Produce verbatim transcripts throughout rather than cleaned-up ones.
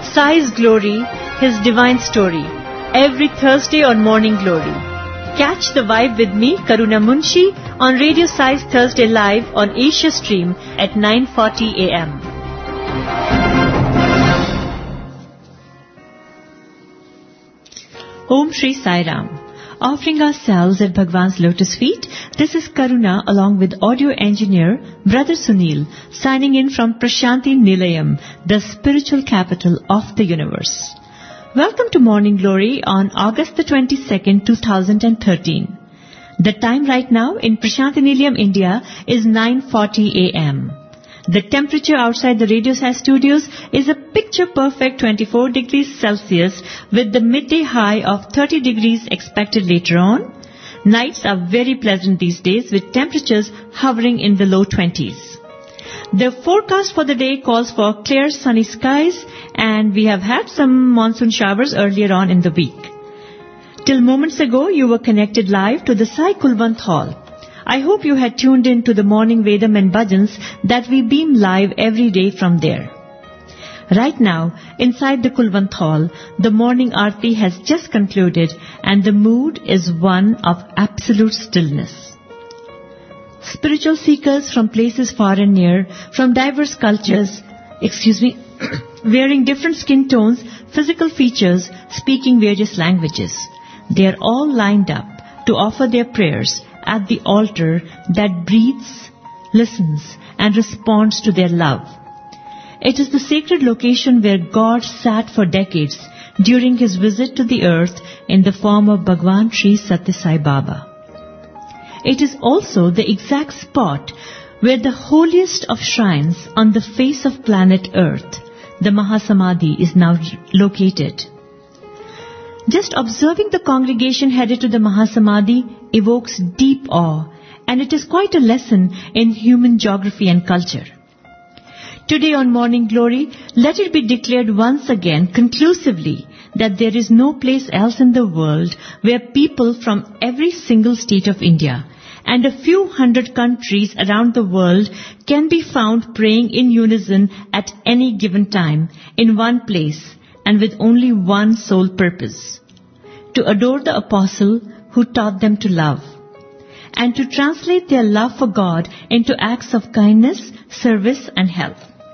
Sai's Glory, His Divine Story, every Thursday on Morning Glory. Catch the vibe with me, Karuna Munshi, on Radio Sai's Thursday Live on Asia Stream at nine forty a m Om Shri Sai Ram. Offering ourselves at Bhagwan's lotus feet, this is Karuna along with audio engineer Brother Sunil, signing in from Prashanti Nilayam, the spiritual capital of the universe. Welcome to Morning Glory on August the twenty-second, two thousand thirteen. The time right now in Prashanti Nilayam, India is nine forty a m The temperature outside the Radio Sai studios is a picture-perfect twenty-four degrees Celsius with the midday high of thirty degrees expected later on. Nights are very pleasant these days with temperatures hovering in the low twenties. The forecast for the day calls for clear sunny skies, and we have had some monsoon showers earlier on in the week. Till moments ago, you were connected live to the Sai Kulwant Hall. I hope you had tuned in to the morning Vedam and Bhajans that we beam live every day from there. Right now, inside the Kulwant Hall, the morning Aarti has just concluded and the mood is one of absolute stillness. Spiritual seekers from places far and near, from diverse cultures, excuse me, wearing different skin tones, physical features, speaking various languages. They are all lined up to offer their prayers at the altar that breathes, listens, and responds to their love. It is the sacred location where God sat for decades during his visit to the earth in the form of Bhagwan Sri Satya Sai Baba. It is also the exact spot where the holiest of shrines on the face of planet Earth, the Mahasamadhi, is now located. Just observing the congregation headed to the Mahasamadhi evokes deep awe, and it is quite a lesson in human geography and culture. Today on Morning Glory, let it be declared once again conclusively that there is no place else in the world where people from every single state of India and a few hundred countries around the world can be found praying in unison at any given time in one place and with only one sole purpose: to adore the apostle who taught them to love, and to translate their love for God into acts of kindness, service, and help.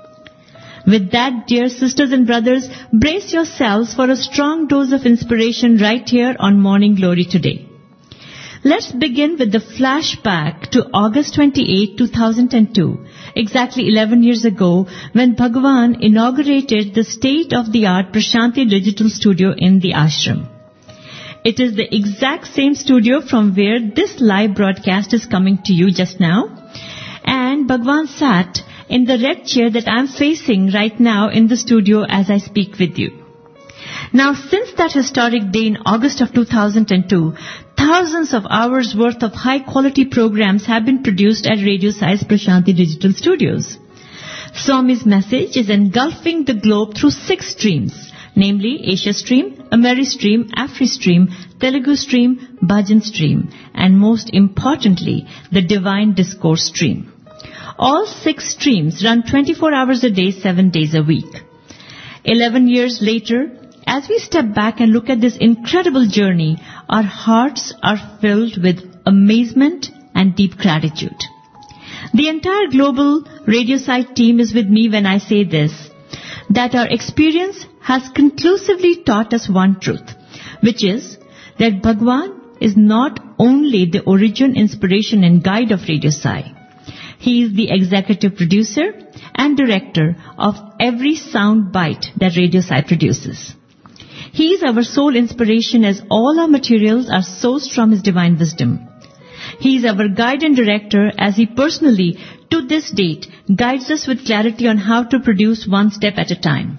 With that, dear sisters and brothers, brace yourselves for a strong dose of inspiration right here on Morning Glory today. Let's begin with the flashback to August twenty-eighth, two thousand two, exactly eleven years ago, when Bhagwan inaugurated the state-of-the-art Prashanti Digital Studio in the ashram. It is the exact same studio from where this live broadcast is coming to you just now. And Bhagwan sat in the red chair that I'm facing right now in the studio as I speak with you. Now, since that historic day in August of two thousand two, thousands of hours worth of high-quality programs have been produced at Radio Sai's Prashanti Digital Studios. Swami's message is engulfing the globe through six streams, namely Asia Stream, Ameri Stream, Afri Stream, Telugu Stream, Bhajan Stream, and most importantly, the Divine Discourse Stream. All six streams run twenty-four hours a day, seven days a week. Eleven years later, as we step back and look at this incredible journey, our hearts are filled with amazement and deep gratitude. The entire global Radio Sai team is with me when I say this, that our experience has conclusively taught us one truth, which is that Bhagwan is not only the origin, inspiration and guide of Radio Sai. He is the executive producer and director of every sound bite that Radio Sai produces. He is our sole inspiration as all our materials are sourced from his divine wisdom. He is our guide and director as he personally, to this date, guides us with clarity on how to produce one step at a time.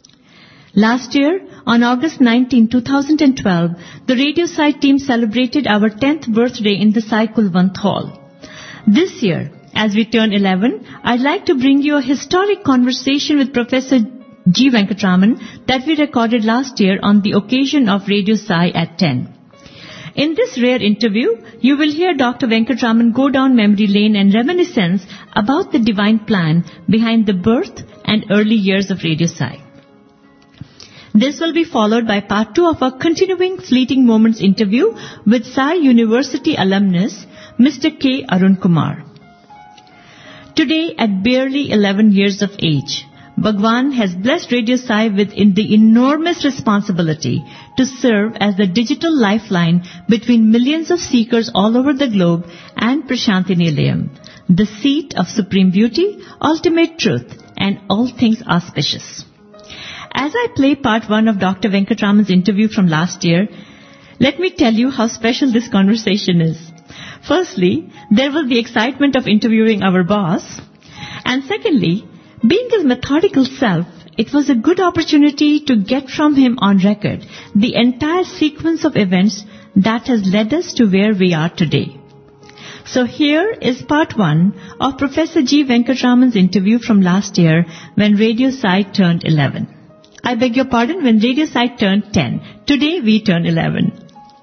Last year, on August nineteenth, two thousand twelve, the Radio Sai team celebrated our tenth birthday in the Sai Kulwant Hall. This year, as we turn eleven, I'd like to bring you a historic conversation with Professor G. Venkatraman that we recorded last year on the occasion of Radio Sai at ten. In this rare interview, you will hear Doctor Venkatraman go down memory lane and reminiscence about the divine plan behind the birth and early years of Radio Sai. This will be followed by part two of our continuing Fleeting Moments interview with Sai University alumnus, Mister K. Arun Kumar. Today, at barely eleven years of age, Bhagwan has blessed Radio Sai with in the enormous responsibility to serve as the digital lifeline between millions of seekers all over the globe and Prashanti Nilayam, the seat of supreme beauty, ultimate truth, and all things auspicious. As I play part one of Doctor Venkatraman's interview from last year, let me tell you how special this conversation is. Firstly, there was the excitement of interviewing our boss. And secondly, being his methodical self, it was a good opportunity to get from him on record the entire sequence of events that has led us to where we are today. So here is part one of Professor G. Venkatraman's interview from last year when Radio Sai turned eleven. I beg your pardon, when Radio Sai turned ten. Today we turn eleven.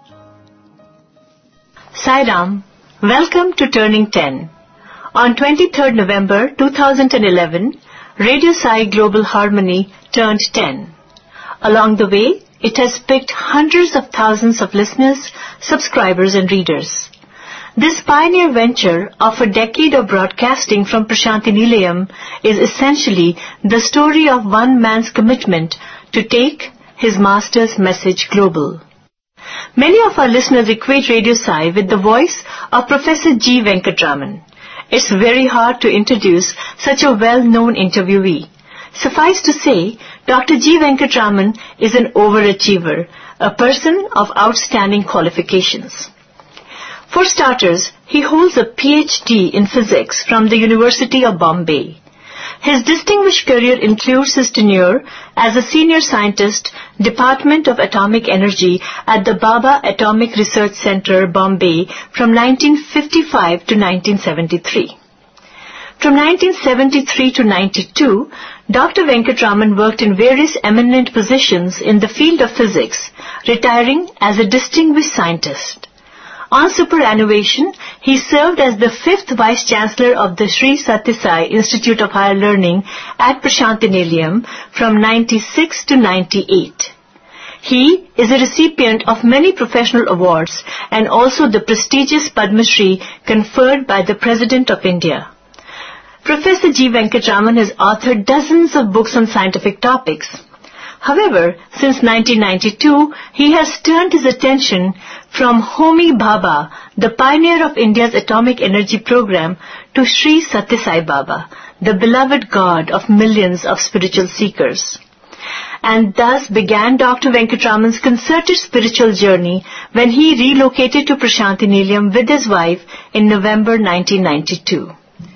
Sai Ram, welcome to Turning ten. On twenty-third November two thousand eleven, Radio Sai Global Harmony turned ten. Along the way, it has picked hundreds of thousands of listeners, subscribers and readers. This pioneer venture of a decade of broadcasting from Prashanti Nilayam is essentially the story of one man's commitment to take his master's message global. Many of our listeners equate Radio Sai with the voice of Professor G. Venkatraman. It's very hard to introduce such a well-known interviewee. Suffice to say, Doctor G. Venkatraman is an overachiever, a person of outstanding qualifications. For starters, he holds a P H D in physics from the University of Bombay. His distinguished career includes his tenure as a senior scientist, Department of Atomic Energy at the Bhabha Atomic Research Centre, Bombay, from nineteen fifty-five to nineteen seventy-three. From nineteen seventy-three to ninety-two, Doctor Venkatraman worked in various eminent positions in the field of physics, retiring as a distinguished scientist. On superannuation, he served as the fifth Vice-Chancellor of the Sri Sathya Sai Institute of Higher Learning at Prashanti Nilayam from ninety-six to ninety-eight. He is a recipient of many professional awards and also the prestigious Padma Shri conferred by the President of India. Professor G. Venkatraman has authored dozens of books on scientific topics. However, since nineteen ninety-two, he has turned his attention from Homi Bhabha, the pioneer of India's atomic energy program, to Sri Sathya Sai Baba, the beloved God of millions of spiritual seekers. And thus began Doctor Venkatraman's concerted spiritual journey when he relocated to Prashanti Nilayam with his wife in November nineteen ninety-two.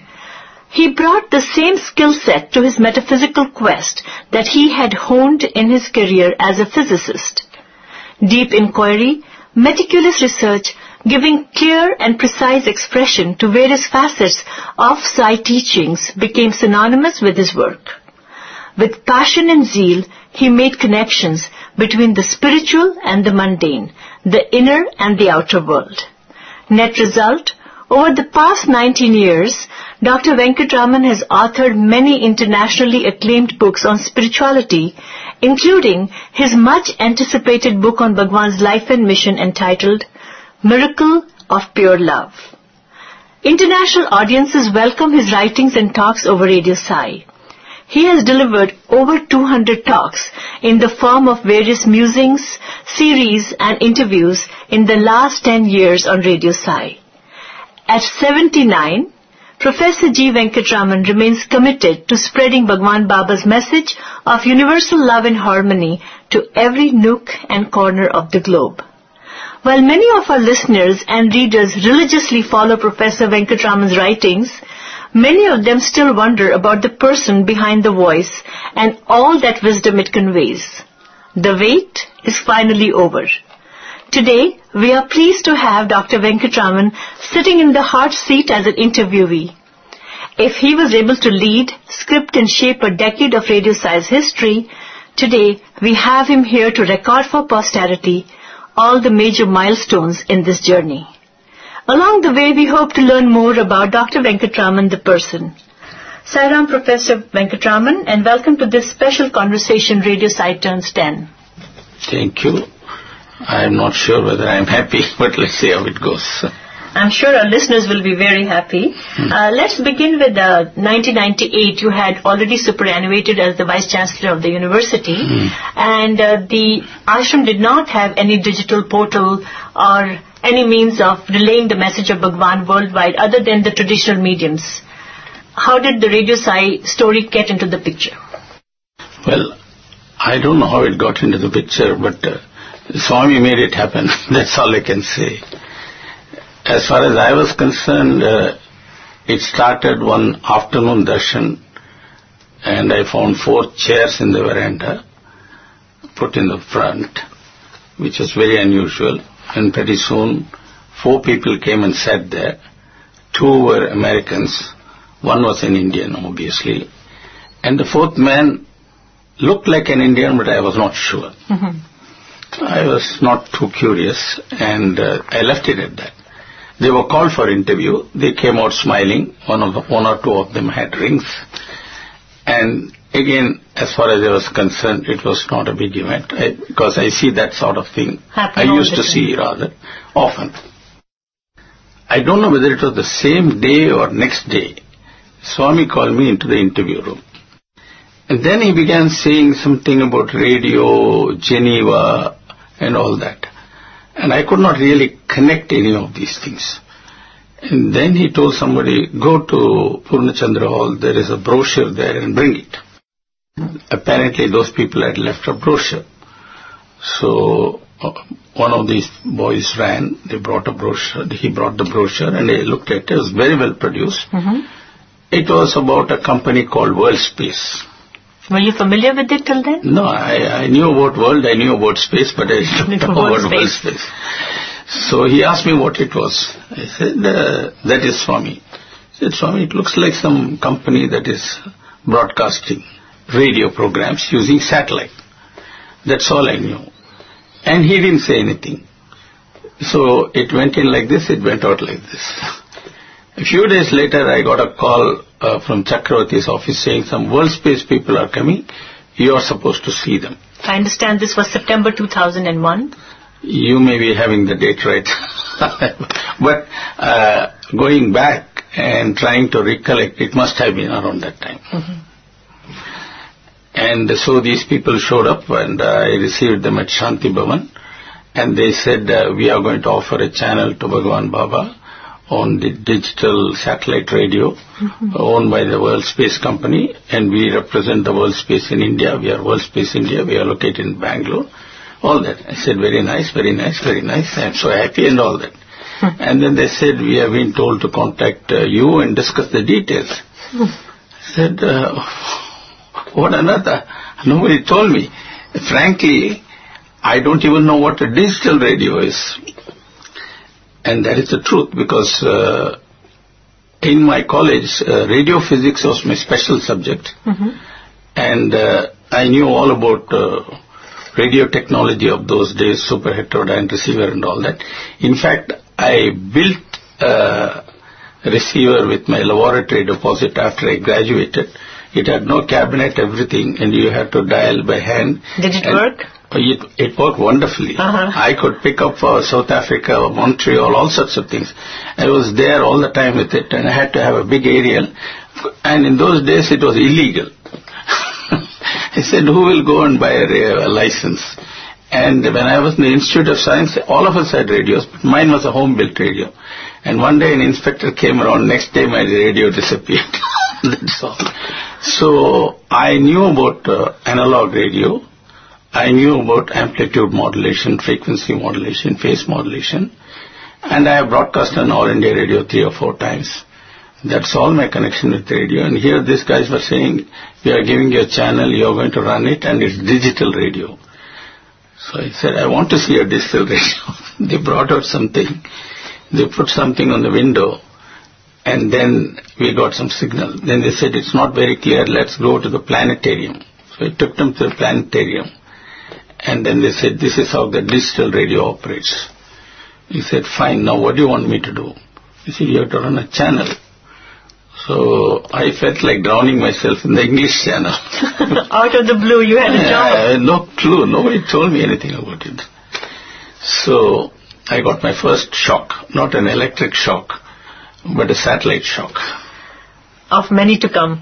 He brought the same skill set to his metaphysical quest that he had honed in his career as a physicist. Deep inquiry, meticulous research, giving clear and precise expression to various facets of Sai teachings became synonymous with his work. With passion and zeal, he made connections between the spiritual and the mundane, the inner and the outer world. Net result, over the past nineteen years, Doctor Venkatraman has authored many internationally acclaimed books on spirituality, including his much-anticipated book on Bhagwan's life and mission entitled Miracle of Pure Love. International audiences welcome his writings and talks over Radio Sai. He has delivered over two hundred talks in the form of various musings, series and interviews in the last ten years on Radio Sai. At seventy-nine, Professor G. Venkatraman remains committed to spreading Bhagwan Baba's message of universal love and harmony to every nook and corner of the globe. While many of our listeners and readers religiously follow Professor Venkatraman's writings, many of them still wonder about the person behind the voice and all that wisdom it conveys. The wait is finally over. Today, we are pleased to have Doctor Venkatraman sitting in the hot seat as an interviewee. If he was able to lead, script and shape a decade of Radio Sai's history, today we have him here to record for posterity all the major milestones in this journey. Along the way, we hope to learn more about Doctor Venkatraman, the person. Sairam Professor Venkatraman, and welcome to this special conversation, Radio Sai Turns ten. Thank you. I am not sure whether I am happy, but let's see how it goes. I'm sure our listeners will be very happy. Hmm. Uh, let's begin with uh, nineteen ninety-eight. You had already superannuated as the Vice Chancellor of the university, hmm. and uh, the ashram did not have any digital portal or any means of relaying the message of Bhagwan worldwide other than the traditional mediums. How did the Radio Sai story get into the picture? Well, I don't know how it got into the picture, but uh, Swami made it happen. That's all I can say. As far as I was concerned, uh, it started one afternoon darshan, and I found four chairs in the veranda put in the front, which was very unusual. And pretty soon, four people came and sat there. Two were Americans. One was an Indian, obviously. And the fourth man looked like an Indian, but I was not sure. Mm-hmm. I was not too curious, and uh, I left it at that. They were called for interview. They came out smiling. One of the, one or two of them had rings. And again, as far as I was concerned, it was not a big event, I, because I see that sort of thing. Happen I used to see rather often. I don't know whether it was the same day or next day. Swami called me into the interview room. And then he began saying something about radio, Geneva, and all that. And I could not really connect any of these things. And then he told somebody, go to Purnachandra Hall, there is a brochure there, and bring it. Apparently those people had left a brochure. So uh, one of these boys ran, they brought a brochure, he brought the brochure, and they looked at it. It was very well produced. Mm-hmm. It was about a company called World Space. Were you familiar with it till then? No, I, I knew about world, I knew about space, but I didn't know about space. World Space. So he asked me what it was. I said, uh, that is Swami. He said, Swami, it looks like some company that is broadcasting radio programs using satellite. That's all I knew. And he didn't say anything. So it went in like this, it went out like this. A few days later, I got a call uh, from Chakravarti's office saying some World Space people are coming. You are supposed to see them. I understand this was September two thousand one. You may be having the date right. But uh, going back and trying to recollect, it must have been around that time. Mm-hmm. And so these people showed up, and uh, I received them at Shanti Bhavan. And they said, uh, we are going to offer a channel to Bhagwan Baba on the digital satellite radio, mm-hmm. owned by the World Space Company, and we represent the World Space in India. We are World Space India. We are located in Bangalore. All that. I said, very nice, very nice, very nice. I am so happy and all that. Mm-hmm. And then they said, we have been told to contact uh, you and discuss the details. Mm-hmm. I said, uh, what another? Nobody told me. Frankly, I don't even know what a digital radio is. And that is the truth, because uh, in my college, uh, radio physics was my special subject. Mm-hmm. And uh, I knew all about uh, radio technology of those days, super heterodyne receiver and all that. In fact, I built uh, a receiver with my laboratory deposit after I graduated. It had no cabinet, everything, and you had to dial by hand. Did it work? It, it worked wonderfully. Uh-huh. I could pick up uh, South Africa, Montreal, all sorts of things. I was there all the time with it, and I had to have a big aerial. And in those days, it was illegal. I said, who will go and buy a, a license? And when I was in the Institute of Science, all of us had radios, but mine was a home-built radio. And one day an inspector came around, next day my radio disappeared. That's all. So I knew about uh, analog radio. I knew about amplitude modulation, frequency modulation, phase modulation. And I have broadcast on All India Radio three or four times. That's all my connection with radio. And here these guys were saying, we are giving you a channel, you are going to run it, and it's digital radio. So I said, I want to see a digital radio. They brought out something. They put something on the window, and then we got some signal. Then they said, it's not very clear, let's go to the planetarium. So I took them to the planetarium. And then they said, this is how the digital radio operates. He said, fine, now what do you want me to do? He said, you have to run a channel. So I felt like drowning myself in the English channel. Out of the blue, you had a job. Uh, no clue. Nobody told me anything about it. So I got my first shock, not an electric shock, but a satellite shock. Of many to come.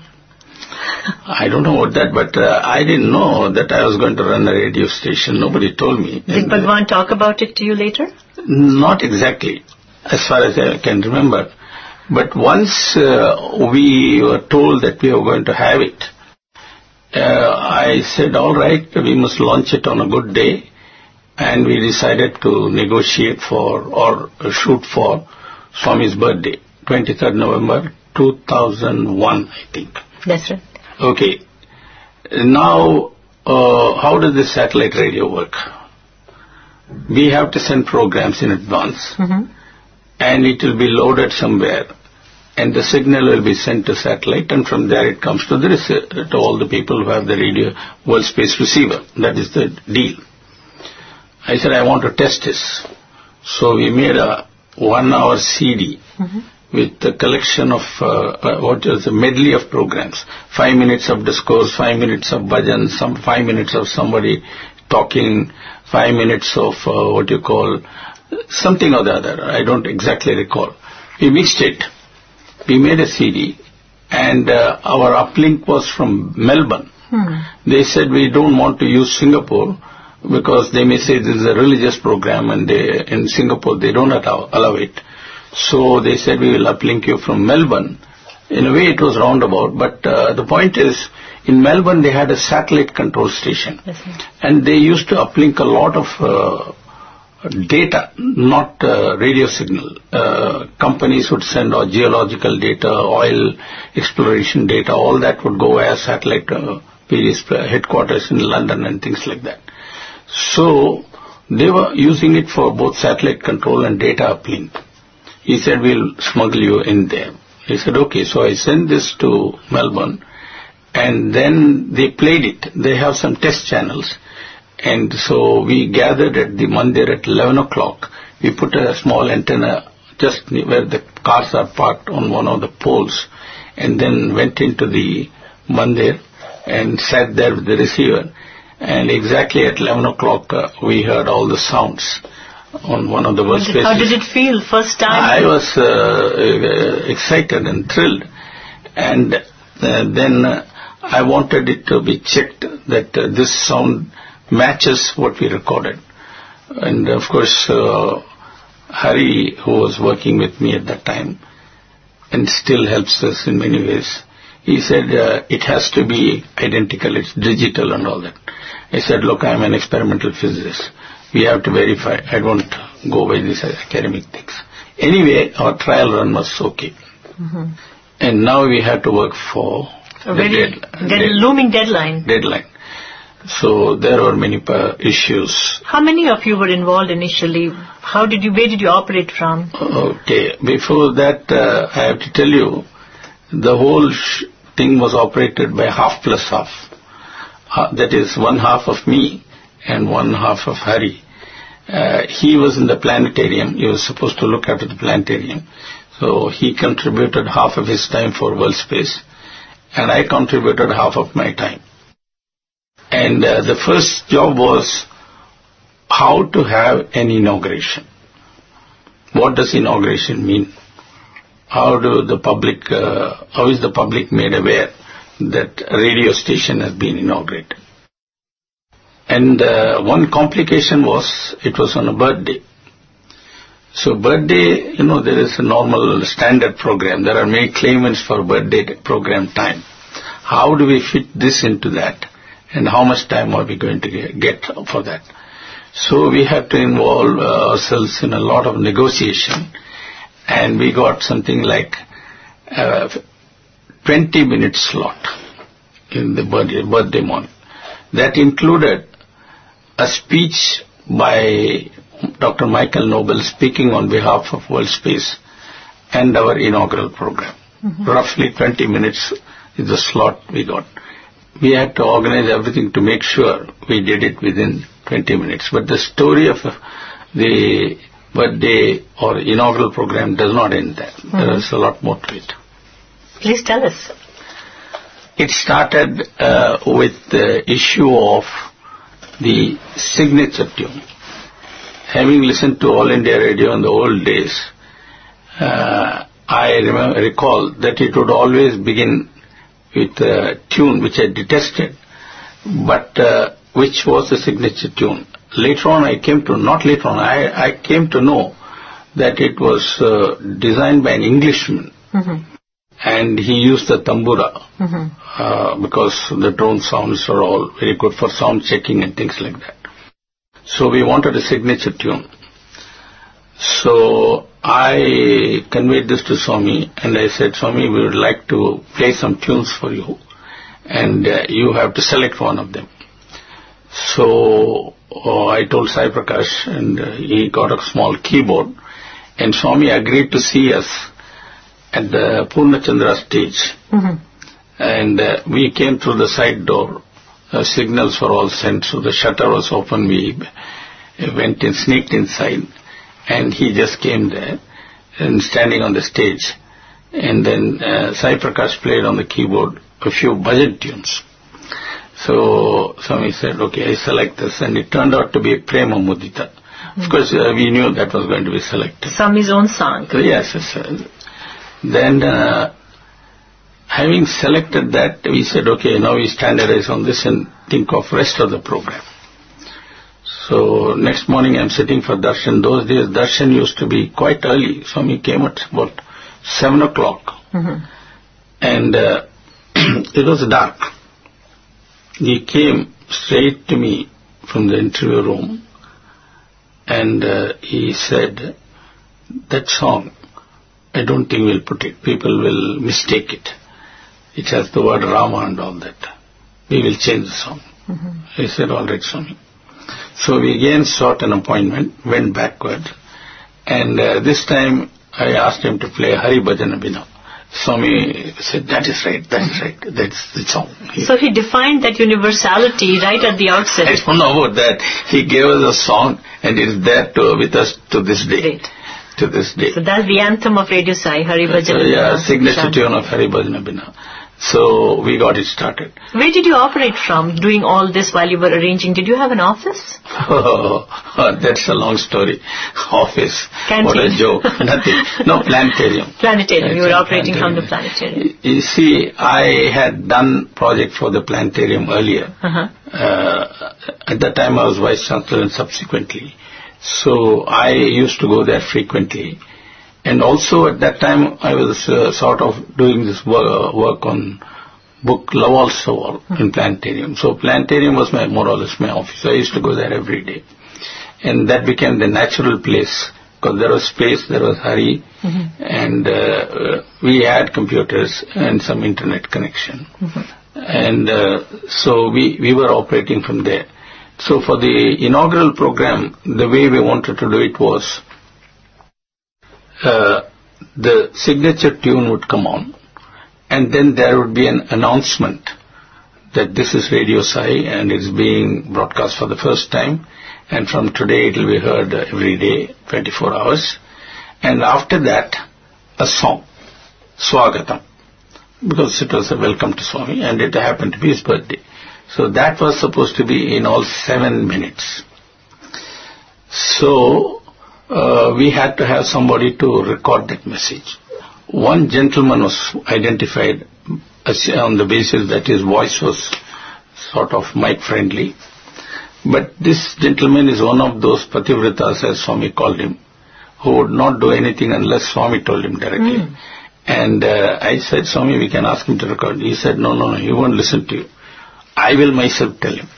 I don't know what that, but uh, I didn't know that I was going to run a radio station. Nobody told me. Did and, Bhagwan talk about it to you later? Not exactly, as far as I can remember. But once uh, we were told that we were going to have it, uh, I said, all right, we must launch it on a good day. And we decided to negotiate for or shoot for Swami's birthday, twenty-third November two thousand one, I think. That's right. Okay. Now, uh, how does this satellite radio work? We have to send programs in advance, Mm-hmm. and it will be loaded somewhere, and the signal will be sent to satellite, and from there it comes to the rece- to all the people who have the radio world space receiver. That is the deal. I said, I want to test this. So we made a one-hour C D Mm-hmm. with a collection of, uh, uh, what is a medley of programs. Five minutes of discourse, five minutes of bhajan, some five minutes of somebody talking, five minutes of uh, what you call, something or the other. I don't exactly recall. We mixed it. We made a C D, and uh, our uplink was from Melbourne. Hmm. They said we don't want to use Singapore because they may say this is a religious program, and they, in Singapore they don't allow, allow it. So they said we will uplink you from Melbourne. In a way it was roundabout, but uh, the point is, in Melbourne they had a satellite control station. Yes, sir. And they used to uplink a lot of uh, data, not uh, radio signal. Uh, companies would send out geological data, oil exploration data, all that would go via satellite uh, various headquarters in London and things like that. So they were using it for both satellite control and data uplink. He said, we'll smuggle you in there. He said, okay. So I sent this to Melbourne, and then they played it. They have some test channels. And so we gathered at the mandir at eleven o'clock. We put a small antenna just where the cars are parked on one of the poles, and then went into the mandir and sat there with the receiver. And exactly at eleven o'clock, uh, we heard all the sounds on one of the workspaces. How did it feel first time? I was uh, uh, excited and thrilled. And uh, then uh, I wanted it to be checked that uh, this sound matches what we recorded. And of course, uh, Hari, who was working with me at that time, and still helps us in many ways, he said, uh, it has to be identical, it's digital and all that. I said, look, I'm an experimental physicist. We have to verify. I don't go by these academic things. Anyway, our trial run was okay. Mm-hmm. And now we have to work for A the very dead, dead, dead, looming deadline. deadline. So there were many uh, issues. How many of you were involved initially? How did you, where did you operate from? Okay, before that, uh, I have to tell you, the whole sh- thing was operated by half plus half. Uh, that is, one half of me and one half of Hari. Uh, he was in the planetarium. He was supposed to look after the planetarium. So he contributed half of his time for world space, and I contributed half of my time. And uh, the first job was how to have an inauguration. What does inauguration mean? How do the public, uh, how is the public made aware that a radio station has been inaugurated? And uh, one complication was, it was on a birthday. So birthday, you know, there is a normal standard program. There are many claimants for birthday program time. How do we fit this into that? And how much time are we going to get for that? So we have to involve uh, ourselves in a lot of negotiation. And we got something like uh, twenty minute slot in the birthday, birthday morning. That included a speech by Doctor Michael Noble speaking on behalf of World Space and our inaugural program. Mm-hmm. Roughly twenty minutes is the slot we got. We had to organize everything to make sure we did it within twenty minutes. But the story of the birthday or inaugural program does not end there. Mm-hmm. There is a lot more to it. Please tell us. It started uh, with the issue of the signature tune. Having listened to All India Radio in the old days, uh, I remember, recall that it would always begin with a tune which I detested, but uh, which was the signature tune. Later on I came to, not later on, I, I came to know that it was uh, designed by an Englishman. Mm-hmm. And he used the tambura, mm-hmm. uh, because the drone sounds are all very good for sound checking and things like that. So we wanted a signature tune. So I conveyed this to Swami and I said, Swami, we would like to play some tunes for you and uh, you have to select one of them. So uh, I told Sai Prakash and uh, he got a small keyboard and Swami agreed to see us at the Purna Chandra stage. Mm-hmm. And uh, we came through the side door. Uh, signals were all sent, so the shutter was open. We went in, sneaked inside, and he just came there and standing on the stage. And then uh, Sai Prakash played on the keyboard a few bhajan tunes. So Swami said, okay, I select this, and it turned out to be Prema Mudita. Mm-hmm. Of course, uh, we knew that was going to be selected. Swami's own song. So, yes, yes. Uh, Then, uh, having selected that, we said, okay, now we standardize on this and think of rest of the program. So, next morning I'm sitting for darshan. Those days, darshan used to be quite early. Swami came at about seven o'clock. Mm-hmm. And uh, it was dark. He came straight to me from the interview room and uh, he said, that song, I don't think we'll put it. People will mistake it. It has the word Rama and all that. We will change the song. Mm-hmm. I said, all right, Swami. So we again sought an appointment, went backward, and uh, this time I asked him to play Hari Bhajan Abhinav. Swami said, that is right, that is right, that's the song. He, so he defined that universality right at the outset. I don't know about that. He gave us a song and it is there to, with us to this day. Great. To this day. So that's the anthem of Radio Sai, Hari Bhajan Abhinav. Uh, yeah, signature tune of Hari Bhajan Abhinav. So we got it started. Where did you operate from doing all this while you were arranging? Did you have an office? Oh, that's a long story. Office. Canteen. What a joke. Nothing. No, planetarium. Planetarium. You were operating planetarium. from the planetarium. You see, I had done project for the planetarium earlier. Uh-huh. Uh, at that time I was Vice Chancellor and subsequently. So I used to go there frequently. And also at that time I was uh, sort of doing this work, work on book Lawal Sawal mm-hmm. in planetarium. So planetarium was my more or less my office. I used to go there every day. And that became the natural place because there was space, there was Hari, mm-hmm. and uh, we had computers and some internet connection. Mm-hmm. And uh, so we, we were operating from there. So for the inaugural program, the way we wanted to do it was uh, the signature tune would come on and then there would be an announcement that this is Radio Sai and it's being broadcast for the first time and from today it will be heard every day, twenty-four hours. And after that, a song, Swagatam, because it was a welcome to Swami and it happened to be his birthday. So that was supposed to be in all seven minutes. So uh, we had to have somebody to record that message. One gentleman was identified on the basis that his voice was sort of mic friendly. But this gentleman is one of those pativritas, as Swami called him, who would not do anything unless Swami told him directly. Mm. And uh, I said, Swami, we can ask him to record. He said, no, no, no, he won't listen to you. I will myself tell him.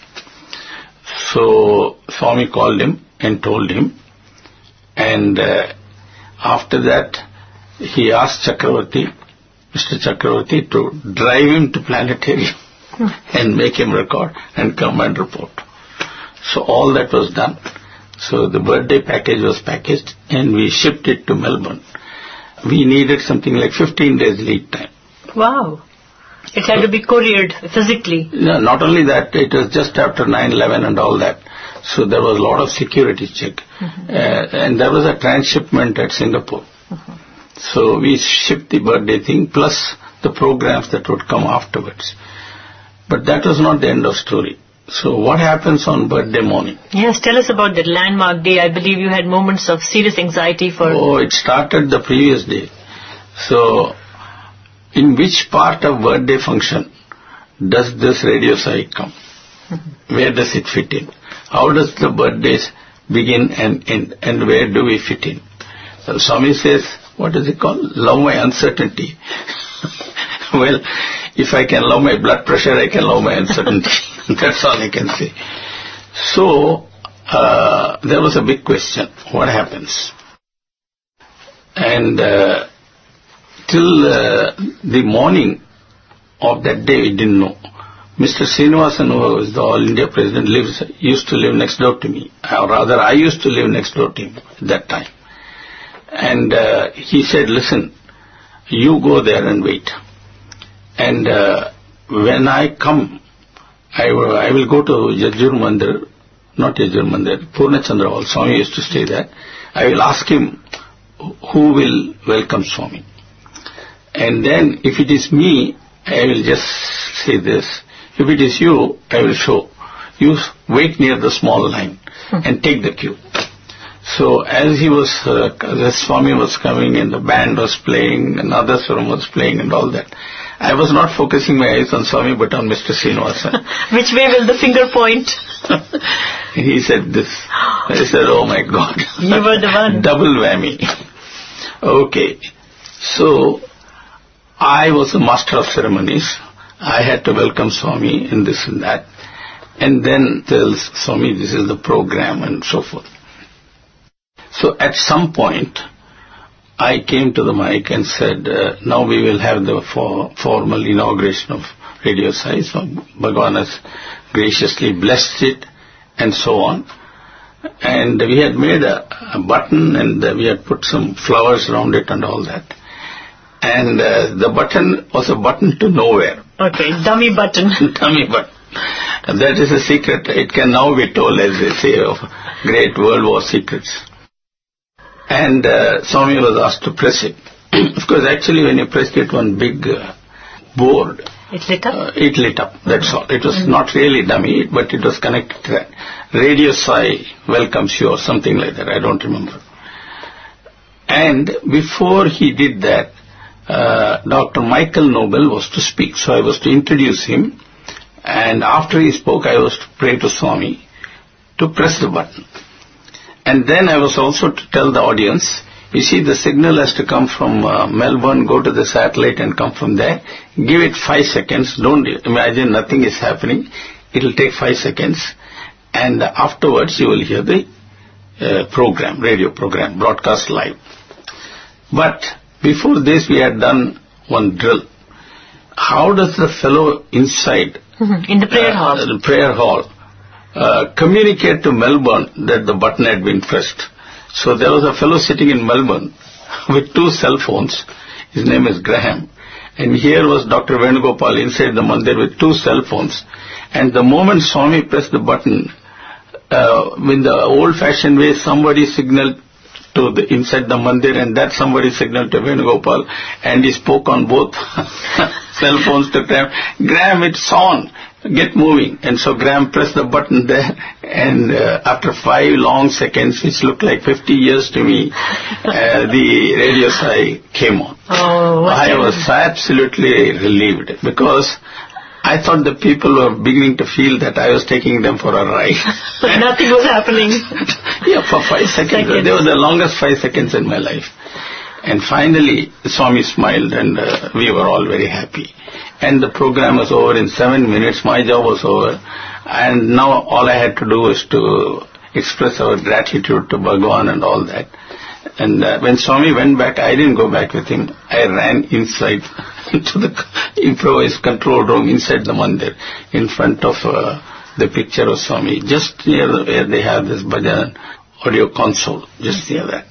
So Swami called him and told him. And uh, after that, he asked Chakravarti, Mister Chakravarti, to drive him to planetarium hmm. and make him record and come and report. So all that was done. So the birthday package was packaged and we shipped it to Melbourne. We needed something like fifteen days lead time. Wow. It had to be couriered physically. No, not only that, it was just after nine eleven and all that. So there was a lot of security check. Mm-hmm. Uh, and there was a transshipment at Singapore. Mm-hmm. So we shipped the birthday thing plus the programs that would come afterwards. But that was not the end of story. So what happens on birthday morning? Yes, tell us about that landmark day. I believe you had moments of serious anxiety for... Oh, it started the previous day. So, in which part of birthday function does this Radio Sai come? Mm-hmm. Where does it fit in? How does the birthdays begin and end? And where do we fit in? So Swami says, what is it called? Love my uncertainty. Well, if I can love my blood pressure, I can love my uncertainty. That's all I can say. So, uh, there was a big question. What happens? And uh, till uh, the morning of that day, we didn't know. Mister Srinivasan, who was the All India President, lives, used to live next door to me. Or rather, I used to live next door to him at that time. And uh, he said, listen, you go there and wait. And uh, when I come, I will, I will go to Yajur Mandir, not Yajur Mandir, Purnachandra Hall. Swami used to stay there. I will ask him who will welcome Swami. And then if it is me, I will just say this. If it is you, I will show. You wait near the small line and take the cue. So as he was, uh, as Swami was coming and the band was playing and Nadaswaram was playing and all that, I was not focusing my eyes on Swami but on Mister Srinivasan. Which way will the finger point? He said this. I said, oh my God. You were the one. Double whammy. Okay. So, I was the master of ceremonies. I had to welcome Swami and this and that. And then tell Swami this is the program and so forth. So at some point, I came to the mic and said, uh, now we will have the for, formal inauguration of Radio Sai. So Bhagavan has graciously blessed it and so on. And we had made a, a button and uh, we had put some flowers around it and all that. And uh, the button was a button to nowhere. Okay, dummy button. Dummy button. That is a secret. It can now be told, as they say, of great World War secrets. And uh, Swami was asked to press it. Of course, actually, when you pressed it on big uh, board, it lit up. Uh, it lit up. That's all. It was mm-hmm. not really dummy, but it was connected to that. Radio Sai welcomes you or something like that. I don't remember. And before he did that, uh, Doctor Michael Noble was to speak. So I was to introduce him. And after he spoke, I was to pray to Swami to press the button. And then I was also to tell the audience, you see the signal has to come from uh, Melbourne, go to the satellite and come from there. Give it five seconds. Don't imagine nothing is happening. It will take five seconds. And uh, afterwards you will hear the uh, program, radio program, broadcast live. But before this we had done one drill. How does the fellow inside mm-hmm. in the prayer uh, hall, the prayer hall uh, communicate to Melbourne that the button had been pressed? So there was a fellow sitting in Melbourne with two cell phones. His name is Graham. And here was Doctor Venugopal inside the mandir with two cell phones. And the moment Swami pressed the button, uh, in the old-fashioned way, somebody signaled to the inside the mandir, and that somebody signaled to Venugopal, and he spoke on both cell phones to Graham. Graham, it's on. Get moving. And so Graham pressed the button there, and uh, after five long seconds, which looked like fifty years to me, uh, the Radio Sai came on. Oh, I was absolutely relieved, because I thought the people were beginning to feel that I was taking them for a ride. But nothing was happening. Yeah, for five seconds. seconds. They were the longest five seconds in my life. And finally, Swami smiled, and uh, we were all very happy. And the program was over in seven minutes. My job was over. And now all I had to do was to express our gratitude to Bhagavan and all that. And uh, when Swami went back, I didn't go back with him. I ran inside to the improvised control room inside the mandir, in front of uh, the picture of Swami, just near where they have this bhajan audio console, just near that.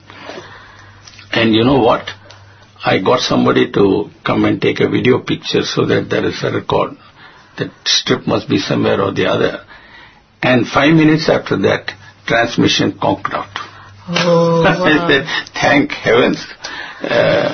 And you know what? I got somebody to come and take a video picture so that there is a record. That strip must be somewhere or the other. And five minutes after that, transmission conked out. Oh, wow. I said, thank heavens. Uh,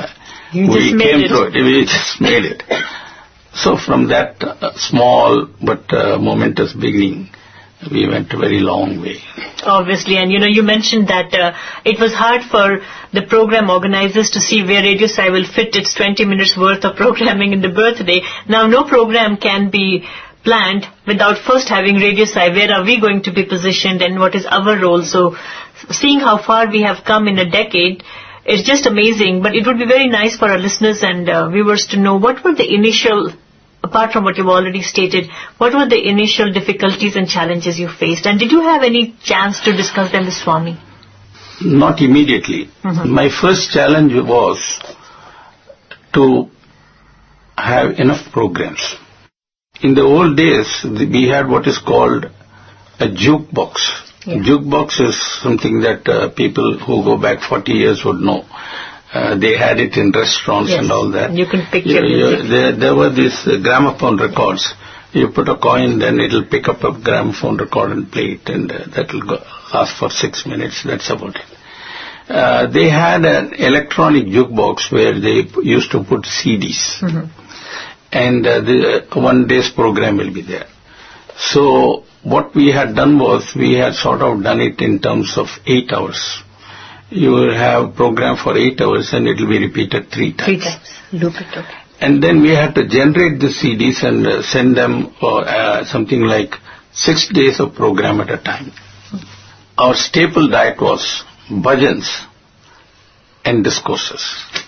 You just we made came it. through it. We just made it. So from that uh, small but uh, momentous beginning, we went a very long way. Obviously, and you know, you mentioned that uh, it was hard for the program organizers to see where Radio Sai will fit its twenty minutes worth of programming in the birthday. Now, no program can be planned without first having Radio Sai. Where are we going to be positioned and what is our role? So, seeing how far we have come in a decade, it's just amazing. But it would be very nice for our listeners and uh, viewers to know what were the initial, apart from what you've already stated, what were the initial difficulties and challenges you faced? And did you have any chance to discuss them with Swami? Not immediately. Mm-hmm. My first challenge was to have enough programs. In the old days, we had what is called a jukebox. Yeah. Jukebox is something that uh, people who go back forty years would know. Uh, they had it in restaurants yes. and all that. You can pick you, your music. You, there, there were these uh, gramophone records. You put a coin, then it'll pick up a gramophone record and play it, and uh, that will go, last for six minutes. That's about it. Uh, they had an electronic jukebox where they p- used to put C Ds. Mm-hmm. And uh, the uh, one day's program will be there. So what we had done was we had sort of done it in terms of eight hours. You will have program for eight hours and it will be repeated three times. Three times. Loop it, okay. And then we had to generate the C Ds and uh, send them for uh, something like six days of program at a time. Hmm. Our staple diet was bhajans and discourses.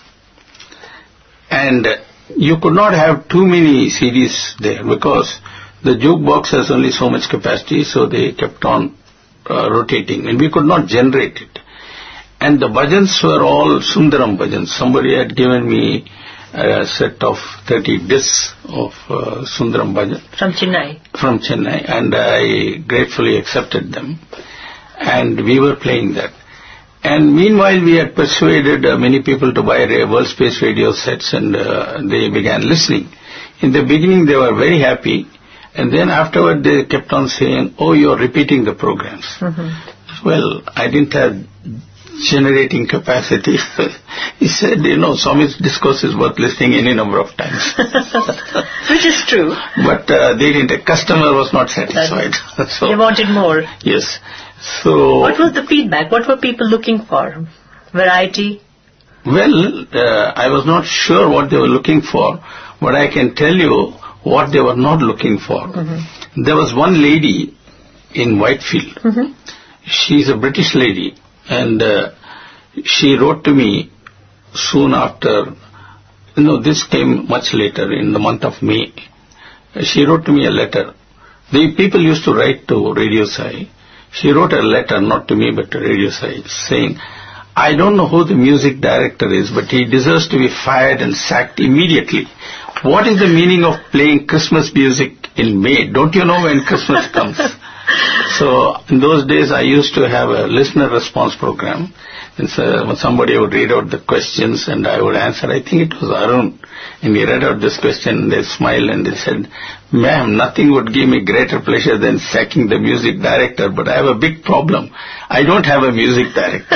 And uh, you could not have too many C Ds there because the jukebox has only so much capacity, so they kept on uh, rotating and we could not generate it. And the bhajans were all Sundaram bhajans. Somebody had given me a set of thirty discs of uh, Sundaram bhajan. From Chennai. From Chennai, and I gratefully accepted them. And we were playing that. And meanwhile, we had persuaded uh, many people to buy World Space Radio sets, and uh, they began listening. In the beginning, they were very happy, and then afterward, they kept on saying, "Oh, you're repeating the programs." Mm-hmm. Well, I didn't have generating capacity. He said, "You know, Swami's discourse is worth listening any number of times." Which is true. But uh, they didn't. The customer was not satisfied. So, they wanted more. Yes. So, what was the feedback? What were people looking for? Variety? Well, uh, I was not sure what they were looking for, but I can tell you what they were not looking for. Mm-hmm. There was one lady in Whitefield. Mm-hmm. She's a British lady, and uh, she wrote to me soon after. You know, this came much later, in the month of May. She wrote to me a letter. The people used to write to Radio Sai. She wrote a letter, not to me, but to Radio Sai, saying, "I don't know who the music director is, but he deserves to be fired and sacked immediately. What is the meaning of playing Christmas music in May? Don't you know when Christmas comes?" So, in those days, I used to have a listener response program. And so somebody would read out the questions and I would answer. I think it was Arun. And he read out this question and they smiled and they said, "Ma'am, nothing would give me greater pleasure than sacking the music director, but I have a big problem. I don't have a music director."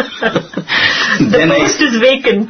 The then post I, is vacant.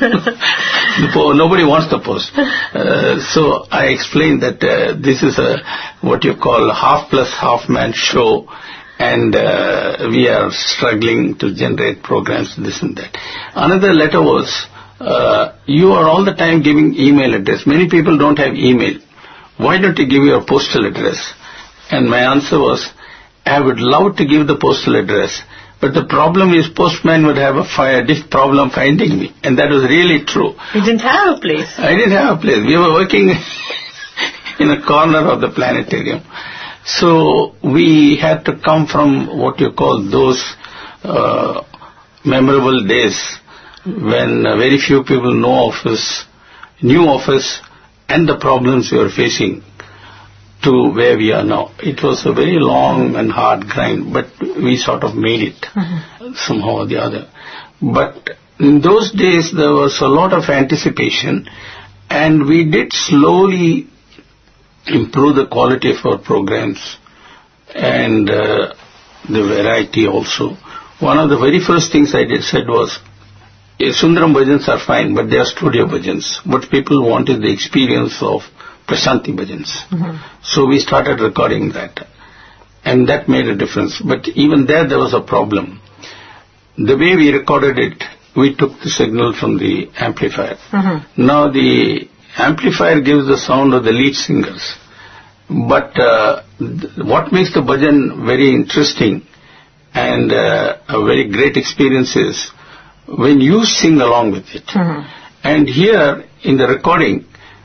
the po- nobody wants the post. Uh, so I explained that uh, this is a what you call half plus half man show. And uh, we are struggling to generate programs, this and that. Another letter was, uh, you are all the time giving email address. Many people don't have email. Why don't you give your postal address? And my answer was, I would love to give the postal address, but the problem is postman would have a fire, diff problem finding me. And that was really true. You didn't have a place. I didn't have a place. We were working in a corner of the planetarium. So we had to come from what you call those uh, memorable days when uh, very few people know of us, knew of us and the problems we were facing to where we are now. It was a very long and hard grind, but we sort of made it mm-hmm. somehow or the other. But in those days there was a lot of anticipation and we did slowly improve the quality of our programs and uh, the variety also. One of the very first things I did said was, Sundaram bhajans are fine, but they are studio bhajans. What people want is the experience of Prashanti bhajans. Mm-hmm. So we started recording that. And that made a difference. But even there, there was a problem. The way we recorded it, we took the signal from the amplifier. Mm-hmm. Now the amplifier gives the sound of the lead singers. But uh, th- what makes the bhajan very interesting and uh, a very great experience is when you sing along with it. Mm-hmm. And here in the recording,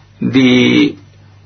the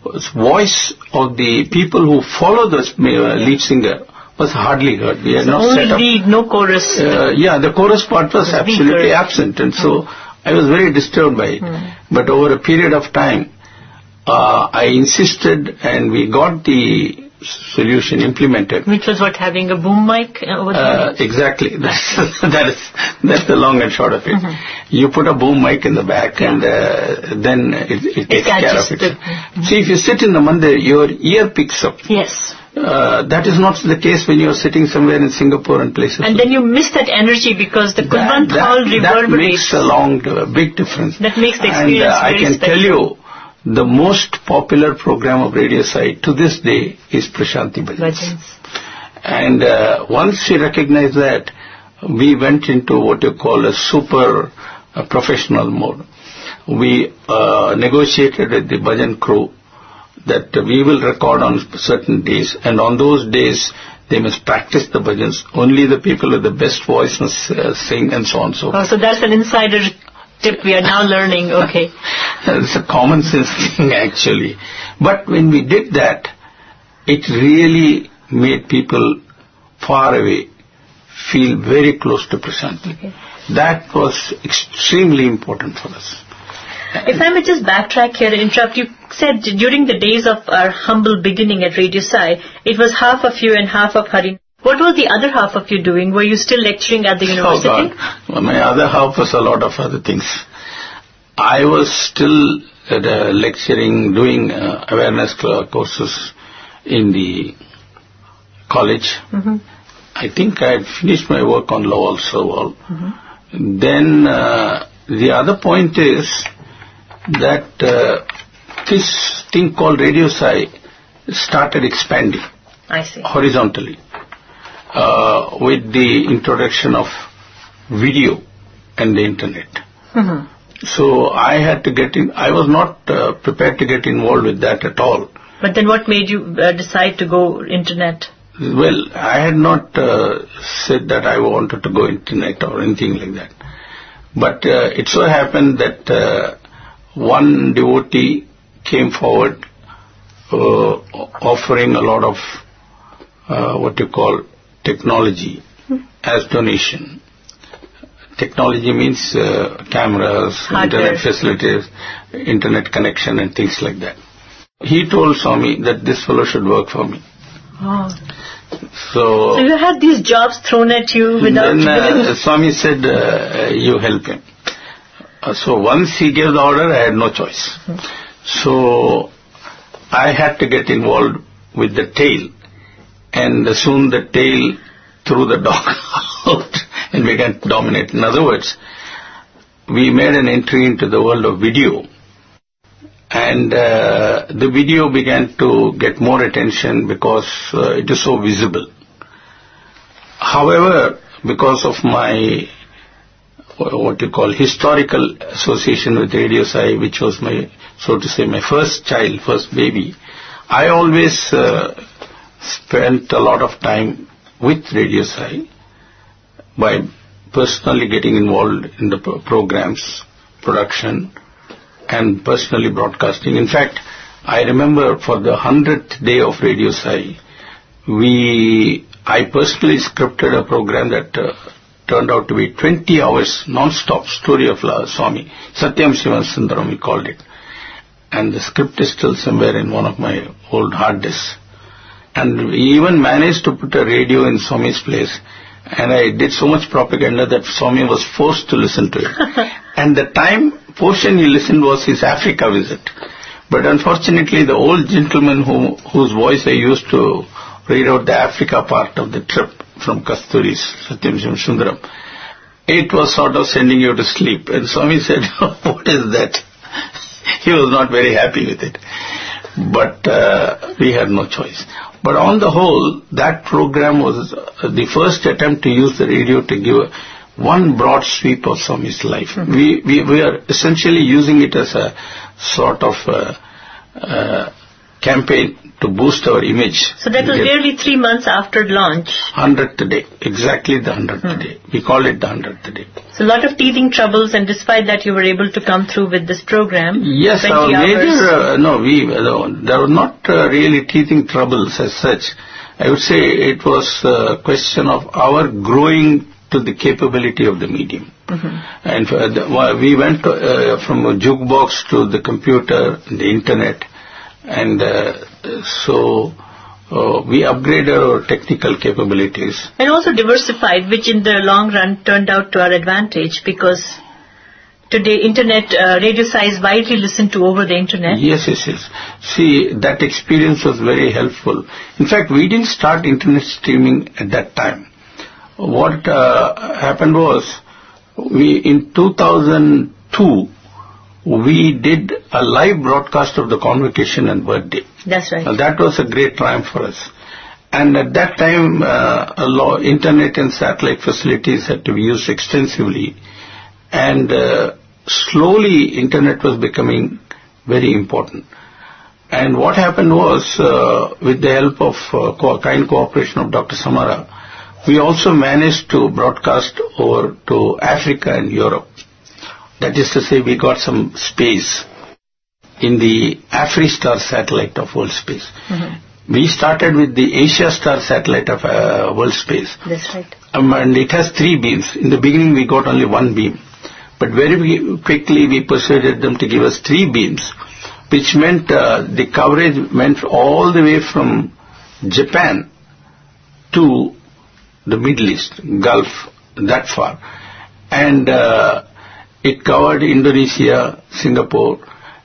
voice of the people who follow the uh, lead singer was hardly heard. We had so not only set up. lead, no chorus. Uh, yeah, the chorus part was absolutely absent, and so mm-hmm. I was very disturbed by it. Mm-hmm. But over a period of time, uh, I insisted, and we got the solution implemented. Which was what, having a boom mic over there? Uh, exactly. That's that is that's the long and short of it. Mm-hmm. You put a boom mic in the back, and uh, then it, it, it takes care of it. Mm-hmm. See, if you sit in the mandir, your ear picks up. Yes. Uh, that is not the case when you are sitting somewhere in Singapore and places. And then you miss that energy because the Kudvan Thal reverberates. That makes a long, uh, big difference. That makes the experience and, uh, very I can special. tell you, the most popular program of Radio Sai to this day is Prashanti Bhajans. And uh, once we recognized that, we went into what you call a super uh, professional mode. We uh, negotiated with the Bhajan crew that uh, we will record on certain days, and on those days they must practice the bhajans. Only the people with the best voice must uh, sing, and so on and so forth. Oh, so that's an insider tip we are now learning, okay. It's a common sense thing actually. But when we did that, it really made people far away feel very close to Prashanti. Okay. That was extremely important for us. If I may just backtrack here and interrupt, you said during the days of our humble beginning at Radio Sai, it was half of you and half of Hari. What was the other half of you doing? Were you still lecturing at the university? Oh God. Well, my other half was a lot of other things. I was still at, uh, lecturing, doing uh, awareness courses in the college. Mm-hmm. I think I had finished my work on law also. Mm-hmm. Then uh, the other point is that uh, this thing called Radio Sai started expanding. I see. Horizontally. Uh, with the introduction of video and the internet. Mm-hmm. So I had to get in, I was not uh, prepared to get involved with that at all. But then what made you uh, decide to go internet? Well, I had not uh, said that I wanted to go internet or anything like that. But uh, it so happened that uh, one devotee came forward uh, offering a lot of uh, what you call technology as donation. Technology means uh, cameras, hardware, internet facilities, internet connection and things like that. He told Swami that this fellow should work for me. Oh. So, so you had these jobs thrown at you without... Then uh, Swami said, uh, you help him. Uh, so once he gave the order, I had no choice. Mm-hmm. So I had to get involved with the tail. And soon the tail threw the dog out and began to dominate. In other words, we made an entry into the world of video. And uh, the video began to get more attention because uh, it is so visible. However, because of my, what you call, historical association with Radio Sai, which was my, so to say, my first child, first baby, I always uh, spent a lot of time with Radio Sai by personally getting involved in the pro- programs, production, and personally broadcasting. In fact, I remember for the hundredth day of Radio Sai, we, I personally scripted a program that uh, turned out to be twenty hours non-stop story of La Swami. Satyam Shivan Sundaram, we called it. And the script is still somewhere in one of my old hard disks. And we even managed to put a radio in Swami's place. And I did so much propaganda that Swami was forced to listen to it. And the time portion he listened was his Africa visit. But unfortunately, the old gentleman who, whose voice I used to read out the Africa part of the trip from Kasturi's Satyam Shivam Sundaram, it was sort of sending you to sleep. And Swami said, what is that? He was not very happy with it. But uh, we had no choice. But on the whole, that program was uh, the first attempt to use the radio to give a, one broad sweep of Swami's life. Mm-hmm. We, we we are essentially using it as a sort of uh, uh, campaign to boost our image. So that was barely three months after launch. hundredth day, exactly the hundredth mm. day. We call it the hundredth day. So a lot of teething troubles, and despite that, you were able to come through with this program. Yes, our major uh, no, we uh, there were not uh, really teething troubles as such. I would say it was a question of our growing to the capability of the medium. Mm-hmm. And uh, the, we went to, uh, from a jukebox to the computer, the internet, and uh, so uh, we upgraded our technical capabilities. And also diversified, which in the long run turned out to our advantage, because today internet, uh, Radio Sai is widely listened to over the internet. Yes, yes, yes. See, that experience was very helpful. In fact, we didn't start internet streaming at that time. What uh, happened was, we in two thousand two, we did a live broadcast of the convocation and birthday. That's right. Now, that was a great triumph for us. And at that time, uh, a lot, internet and satellite facilities had to be used extensively. And uh, slowly, internet was becoming very important. And what happened was, uh, with the help of uh, co- kind cooperation of Doctor Samara, we also managed to broadcast over to Africa and Europe. That is to say, we got some space in the AfriStar satellite of World Space. Mm-hmm. We started with the AsiaStar satellite of uh, World Space. That's right. Um, and it has three beams. In the beginning, we got only one beam. But very quickly, we persuaded them to give us three beams, which meant uh, the coverage went all the way from Japan to the Middle East, Gulf, that far. And uh, it covered Indonesia, Singapore,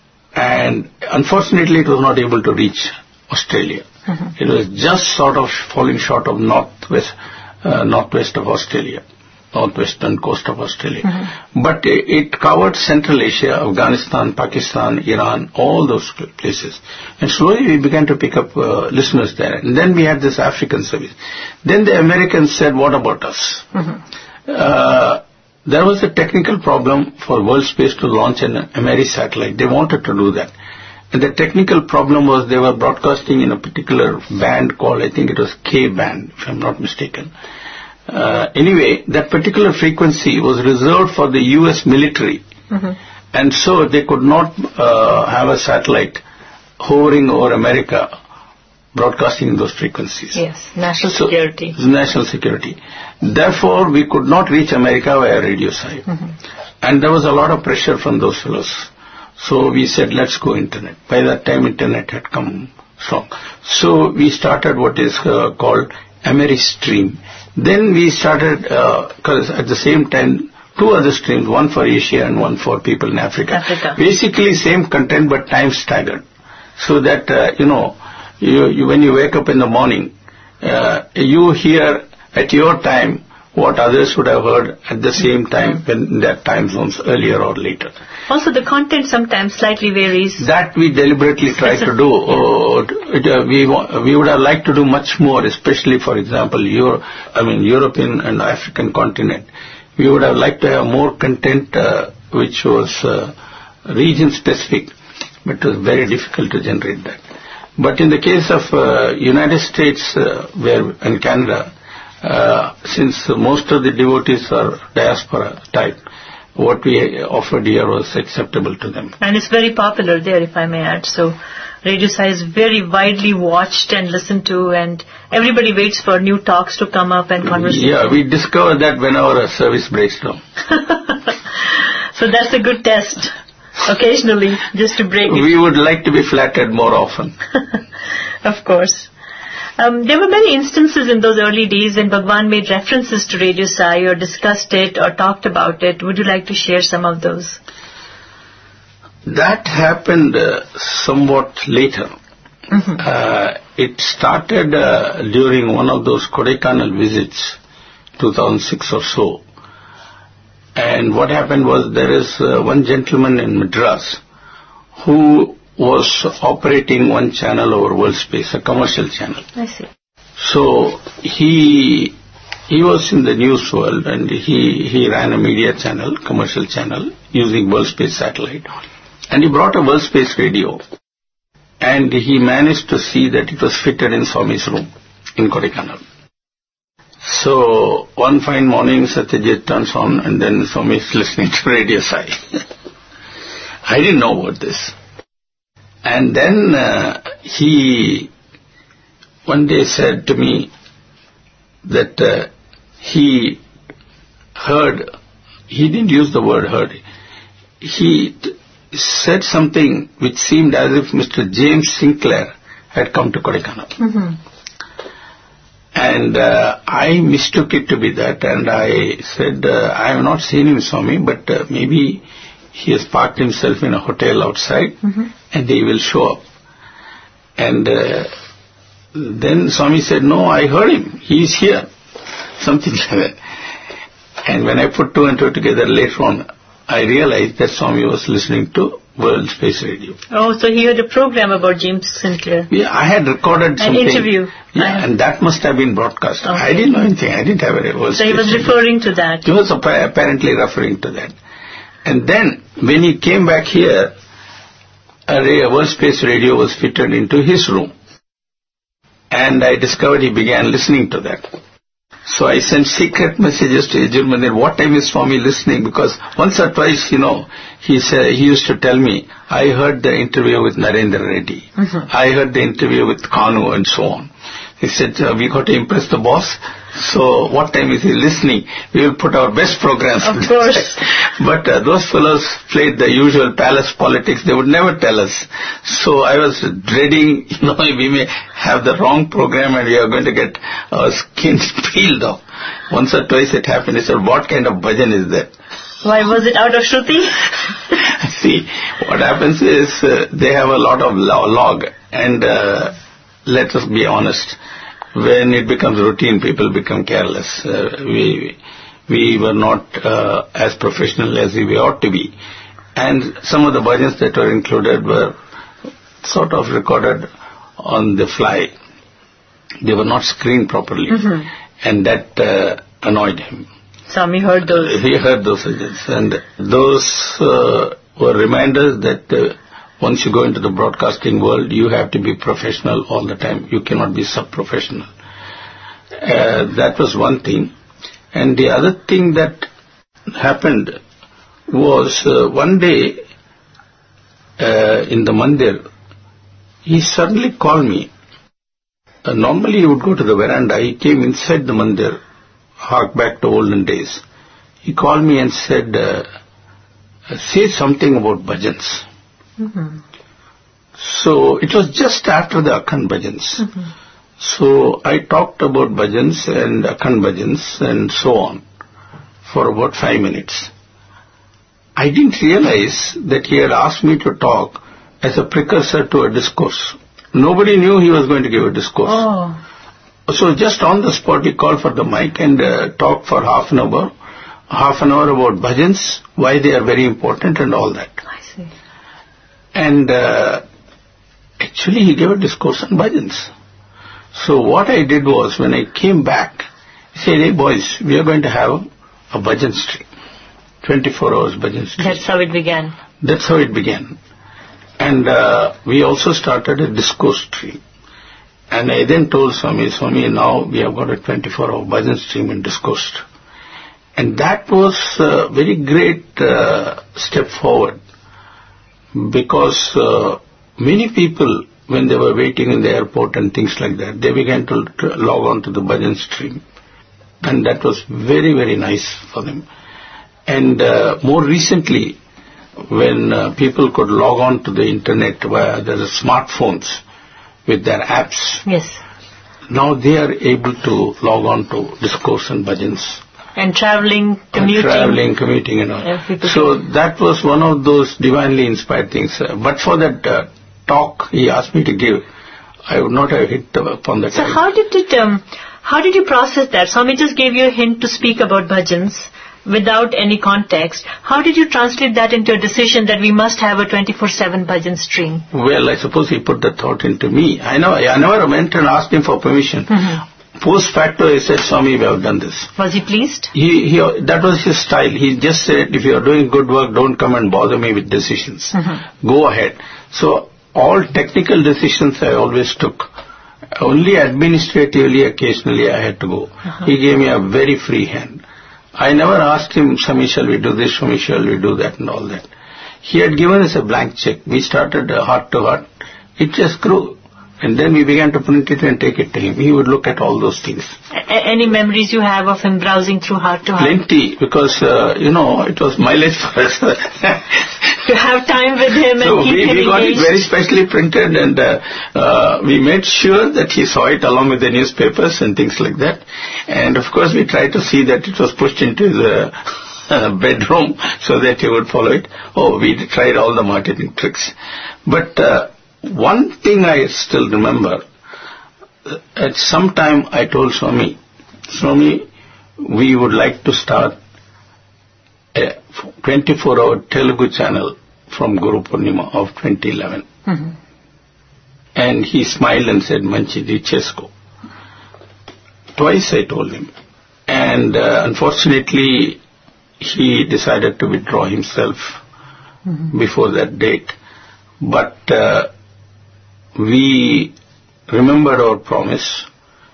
and unfortunately it was not able to reach Australia. Mm-hmm. It was just sort of falling short of northwest, uh, northwest of Australia, northwestern coast of Australia. Mm-hmm. But it, it covered Central Asia, Afghanistan, Pakistan, Iran, all those places. And slowly we began to pick up uh, listeners there. And then we had this African service. Then the Americans said, what about us? Mm-hmm. Uh, there was a technical problem for World Space to launch an Ameri satellite. They wanted to do that. And the technical problem was they were broadcasting in a particular band called, I think it was K band, if I'm not mistaken. Uh, anyway, that particular frequency was reserved for the U S military. Mm-hmm. And so they could not uh, have a satellite hovering over America broadcasting those frequencies. Yes, national so, security. National security. Therefore, we could not reach America via Radio Sai. Mm-hmm. And there was a lot of pressure from those fellows. So we said, let's go internet. By that time, internet had come strong. So we started what is uh, called AmeriStream. Then we started, because uh, at the same time, two other streams, one for Asia and one for people in Africa. Africa. Basically same content but time staggered. So that, uh, you know, you, you, when you wake up in the morning, uh, you hear at your time what others would have heard at the same time when their time zones earlier or later. Also the content sometimes slightly varies. That we deliberately try to do. Yeah. Uh, it, uh, we, we would have liked to do much more, especially, for example, Euro, I mean, European and African continent. We would have liked to have more content uh, which was uh, region-specific, but it was very difficult to generate that. But in the case of uh, United States uh, where and Canada, uh, since most of the devotees are diaspora type, what we offered here was acceptable to them. And it's very popular there, if I may add. So Radio Sai is very widely watched and listened to, and everybody waits for new talks to come up and conversations. Yeah, we discovered that whenever a service breaks down. So that's a good test. Occasionally, just to break it. We would like to be flattered more often. Of course. Um, there were many instances in those early days when Bhagwan made references to Radio Sai or discussed it or talked about it. Would you like to share some of those? That happened uh, somewhat later. Mm-hmm. Uh, it started uh, during one of those Kodaikanal visits, two thousand six or so. And what happened was there is uh, one gentleman in Madras who was operating one channel over WorldSpace, a commercial channel. I see. So he he was in the news world, and he, he ran a media channel, commercial channel, using WorldSpace satellite. And he brought a WorldSpace radio. And he managed to see that it was fitted in Swami's room in Kodaikanal. So one fine morning, Satyajit turns on, and then Swami is listening to Radio Sai. I didn't know about this. And then uh, he one day said to me that uh, he heard, he didn't use the word heard, he t- said something which seemed as if Mister James Sinclair had come to Kodaikanal. Mm-hmm. And uh, I mistook it to be that, and I said, uh, I have not seen him, Swami, but uh, maybe he has parked himself in a hotel outside, mm-hmm. and he will show up. And uh, then Swami said, no, I heard him, he is here, something like that. And when I put two and two together later on, I realized that Swami was listening to World Space Radio. Oh, so he had a program about James Sinclair. Yeah, I had recorded something. An interview. Yeah, and that must have been broadcast. Okay. I didn't know anything. I didn't have a World So Space he was Radio. referring to that. He was apparently referring to that. And then, when he came back here, a World Space Radio was fitted into his room. And I discovered he began listening to that. So I sent secret messages to Yajur Mandir, what time is Swami listening? Because once or twice, you know, he said, he used to tell me, I heard the interview with Narendra Reddy. Mm-hmm. I heard the interview with Kanu and so on. He said, uh, we got to impress the boss. So what time is he listening? We will put our best programs. Of course. But uh, those fellows played the usual palace politics. They would never tell us. So I was dreading, you know, we may have the wrong program and we are going to get our skins peeled off. Once or twice it happened. He said, what kind of bhajan is that? Why, was it out of Shruti? See, what happens is uh, they have a lot of log, and uh, let us be honest, when it becomes routine, people become careless. Uh, we we were not uh, as professional as we ought to be. And some of the bhajans that were included were sort of recorded on the fly. They were not screened properly. Mm-hmm. And that uh, annoyed him. Swami heard those. He heard those bhajans. And those uh, were reminders that uh, once you go into the broadcasting world, you have to be professional all the time. You cannot be sub-professional. Uh, that was one thing. And the other thing that happened was uh, one day uh, in the mandir, he suddenly called me. Uh, normally he would go to the veranda. He came inside the mandir, hark back to olden days. He called me and said, uh, say something about bhajans. Mm-hmm. So it was just after the Akhand bhajans. Mm-hmm. So I talked about bhajans and Akhand bhajans and so on for about five minutes. I didn't realize that he had asked me to talk as a precursor to a discourse. Nobody knew he was going to give a discourse. Oh. So just on the spot he called for the mic and uh, talked for half an hour, half an hour about bhajans, why they are very important and all that. I see. And uh, actually he gave a discourse on bhajans. So what I did was, when I came back, I said, hey boys, we are going to have a bhajan stream. twenty-four hours bhajan stream. That's how it began. That's how it began. And uh, we also started a discourse stream. And I then told Swami, Swami, now we have got a twenty-four hour bhajan stream and discourse. And that was a very great uh, step forward. Because uh, many people, when they were waiting in the airport and things like that, they began to, to log on to the bhajan stream. And that was very, very nice for them. And uh, more recently, when uh, people could log on to the internet via their smartphones with their apps, yes, now they are able to log on to discourse and bhajans. And traveling, commuting. And traveling, commuting and all. Yeah, so that was one of those divinely inspired things. Uh, but for that uh, talk he asked me to give, I would not have hit upon that. So how did it, um, how did you process that? Swami just gave you a hint to speak about bhajans. without any context. How did you translate that into a decision that we must have a twenty-four seven bhajan stream? Well, I suppose he put the thought into me. I know, I never went and asked him for permission. Mm-hmm. Post facto, he said, Swami, we have done this. Was he pleased? He, he, that was his style. He just said, if you are doing good work, don't come and bother me with decisions. Mm-hmm. Go ahead. So, all technical decisions I always took. Only administratively, occasionally, I had to go. Uh-huh. He gave me a very free hand. I never asked him, Swami, shall we do this, Swami, shall we do that, and all that. He had given us a blank check. We started uh, heart to heart. It just grew. And then we began to print it and take it to him. He would look at all those things. A- any memories you have of him browsing through heart to heart? Plenty, because, uh, you know, it was mileage for us. To have time with him and so keep we, him we got engaged. it very specially printed, and uh, uh, we made sure that he saw it along with the newspapers and things like that. And of course we tried to see that it was pushed into the uh, bedroom so that he would follow it. Oh, we tried all the marketing tricks. But uh, one thing I still remember, uh, at some time I told Swami, Swami, we would like to start a twenty-four hour Telugu channel from Guru Purnima of twenty eleven. Mm-hmm. And he smiled and said, Manchidi, Chesko. Twice I told him. And uh, unfortunately, he decided to withdraw himself mm-hmm. before that date. But uh, we remembered our promise,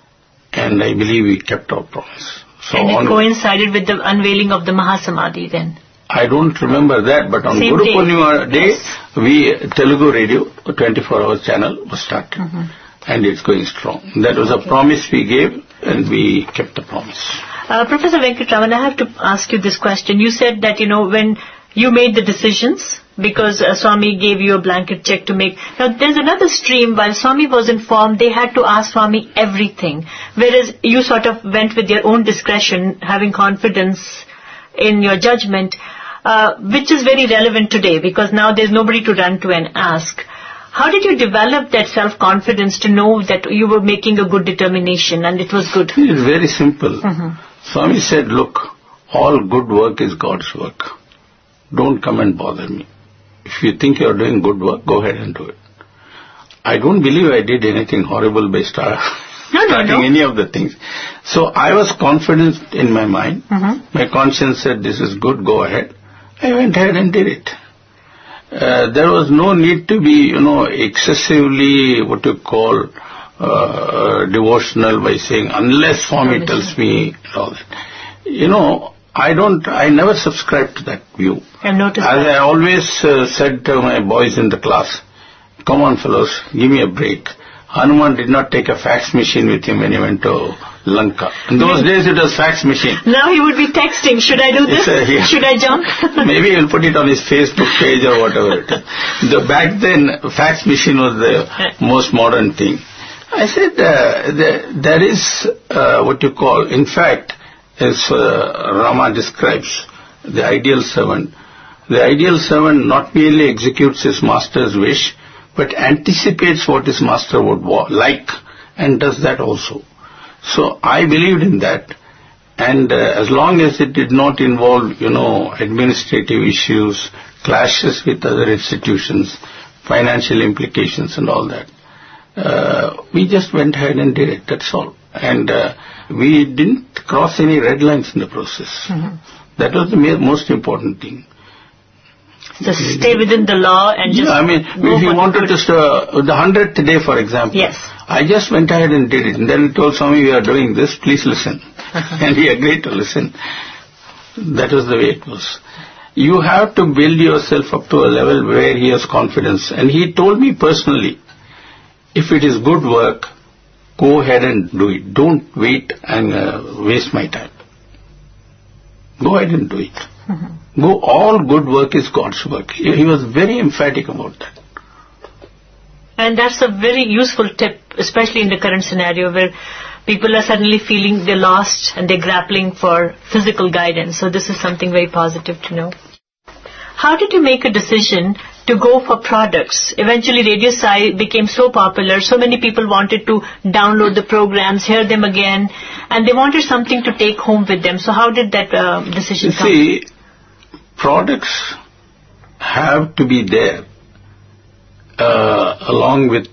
and I believe we kept our promise. So and it on, coincided with the unveiling of the Mahasamadhi then? I don't remember that, but on Same Guru day. Purnima day, Yes. we, Telugu Radio, a twenty-four hour channel was started. Mm-hmm. And it's going strong. That was a promise we gave, and we kept the promise. Uh, Professor Venkatraman, I have to ask you this question. You said that, you know, when you made the decisions, because uh, Swami gave you a blanket check to make. Now, there's another stream. While Swami was informed, they had to ask Swami everything. Whereas you sort of went with your own discretion, having confidence in your judgment, uh, which is very relevant today, because now there's nobody to run to and ask. How did you develop that self-confidence to know that you were making a good determination and it was good? It's very simple. Mm-hmm. Swami said, look, all good work is God's work. Don't come and bother me. If you think you're doing good work, go ahead and do it. I don't believe I did anything horrible by start, no, no, starting no. any of the things. So I was confident in my mind. Mm-hmm. My conscience said, this is good, go ahead. I went ahead and did it. Uh, there was no need to be, you know, excessively, what you call, uh, devotional by saying, unless Swami tells me, and all that. You know, I don't, I never subscribed to that view. I've noticed As that. I always uh, said to my boys in the class, come on fellows, give me a break. Hanuman did not take a fax machine with him when he went to Lanka. In those days it was fax machine. Now he would be texting, should I do this? Uh, yeah. Should I jump? Maybe he'll put it on his Facebook page or whatever it is. The, back then, fax machine was the most modern thing. I said, uh, there, there is uh, what you call, in fact, as uh, Rama describes, the ideal servant. The ideal servant not merely executes his master's wish, but anticipates what his master would wa- like and does that also. So I believed in that, and uh, as long as it did not involve, you know, administrative issues, clashes with other institutions, financial implications and all that, uh, we just went ahead and did it, that's all. And uh, we didn't cross any red lines in the process. Mm-hmm. That was the ma- most important thing. Just stay within the law and just... Yeah, I mean, if you wanted to, uh, the hundredth day, for example, yes. I just went ahead and did it. And then I told Swami, we are doing this, please listen. And he agreed to listen. That was the way it was. You have to build yourself up to a level where he has confidence. And he told me personally, if it is good work, go ahead and do it. Don't wait and uh, waste my time. Go ahead and do it. Mm-hmm. Go, all good work is God's work. He, he was very emphatic about that. And that's a very useful tip, especially in the current scenario where people are suddenly feeling they're lost and they're grappling for physical guidance. So this is something very positive to know. How did you make a decision to go for products. Eventually Radio Sai became so popular, so many people wanted to download the programs, hear them again, and they wanted something to take home with them. So how did that uh, decision you come? See, products have to be there uh, along with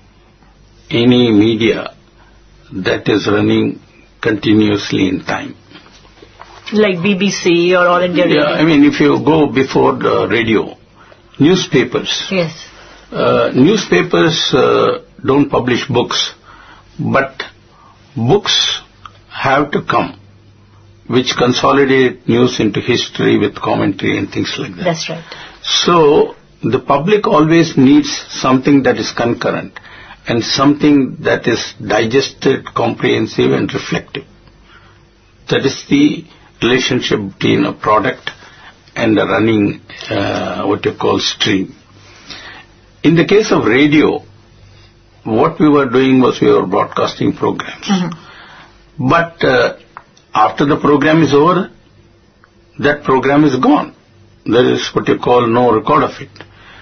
any media that is running continuously in time. Like B B C or All India Radio? Yeah, I mean, if you go before the radio, newspapers. Yes. Uh, newspapers uh, don't publish books, but books have to come, which consolidate news into history with commentary and things like that. That's right. So, the public always needs something that is concurrent and something that is digested, comprehensive and reflective. That is the relationship between a product and a running, uh, what you call stream. In the case of radio, what we were doing was we were broadcasting programs. Mm-hmm. But uh, after the program is over, that program is gone. There is what you call no record of it.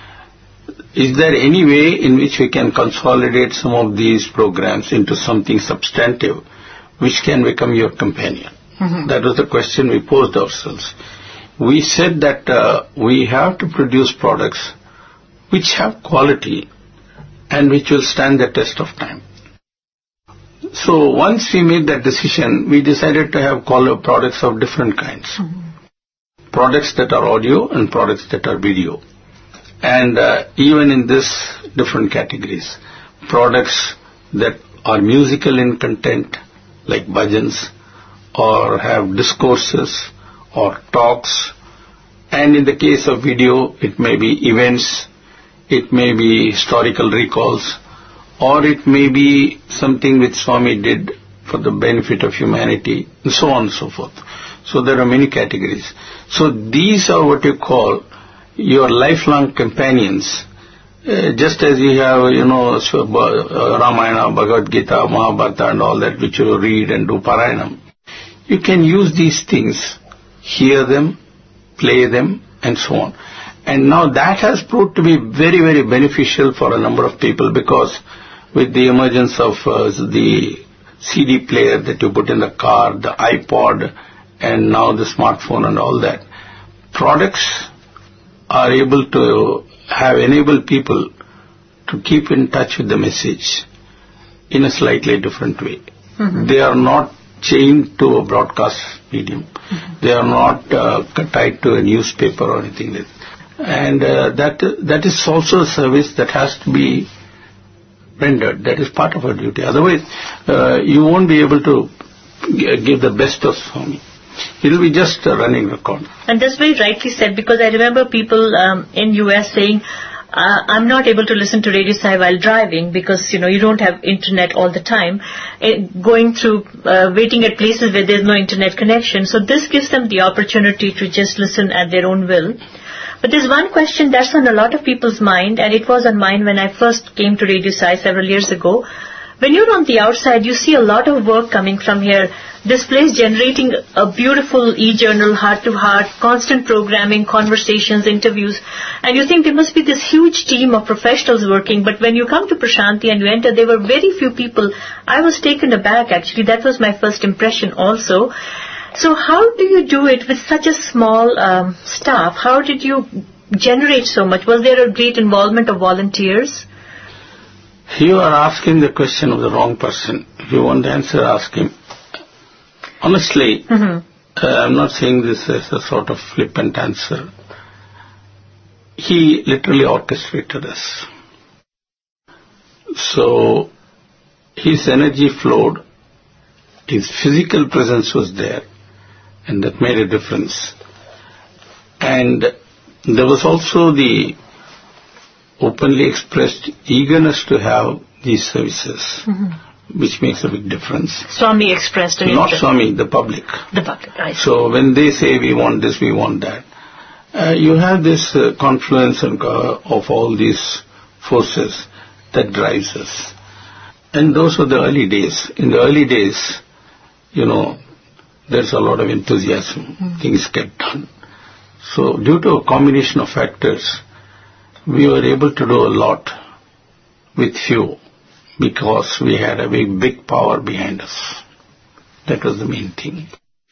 Is there any way in which we can consolidate some of these programs into something substantive which can become your companion? Mm-hmm. That was the question we posed ourselves. We said that uh, we have to produce products which have quality and which will stand the test of time. So once we made that decision, we decided to have color products of different kinds. Mm-hmm. Products that are audio and products that are video. And uh, even in this, different categories. Products that are musical in content, like bhajans, or have discourses, or talks. And in the case of video, it may be events, it may be historical recalls, or it may be something which Swami did for the benefit of humanity, and so on and so forth. So there are many categories. So these are what you call your lifelong companions, uh, just as you have, you know, uh, Ramayana, Bhagavad Gita, Mahabharata and all that which you read and do Parayanam. You can use these things, hear them, play them and so on. And now that has proved to be very, very beneficial for a number of people, because with the emergence of uh, the C D player that you put in the car, the iPod and now the smartphone and all that, products are able to have enabled people to keep in touch with the message in a slightly different way. Mm-hmm. They are not chained to a broadcast medium. Mm-hmm. They are not uh, tied to a newspaper or anything like that. And uh, that that is also a service that has to be rendered. That is part of our duty. Otherwise, uh, you won't be able to g- give the best of Swami. It will be just a running record. And that's very rightly said, because I remember people um, in U S saying, uh, I'm not able to listen to Radio Sai while driving because, you know, you don't have internet all the time. It, going through, uh, waiting at places where there's no internet connection. So this gives them the opportunity to just listen at their own will. But there's one question that's on a lot of people's mind, and it was on mine when I first came to Radio Sai several years ago. When you're on the outside, you see a lot of work coming from here. This place generating a beautiful e-journal, heart-to-heart, constant programming, conversations, interviews. And you think there must be this huge team of professionals working. But when you come to Prashanti and you enter, there were very few people. I was taken aback, actually. That was my first impression also. So how do you do it with such a small um, staff? How did you generate so much? Was there a great involvement of volunteers? You are asking the question of the wrong person. If you want the answer, ask him. Honestly, mm-hmm. uh, I'm not saying this as a sort of flippant answer. He literally orchestrated us. So, his energy flowed, his physical presence was there, and that made a difference. And there was also the openly expressed eagerness to have these services, mm-hmm. which makes a big difference. Swami expressed an Not interest. Swami, the public. The public, right. So when they say we want this, we want that, uh, you have this uh, confluence and, uh, of all these forces that drives us. And those were the early days. In the early days, you know, there's a lot of enthusiasm. Mm-hmm. Things get done. So due to a combination of factors, we were able to do a lot with few because we had a big, big power behind us. That was the main thing.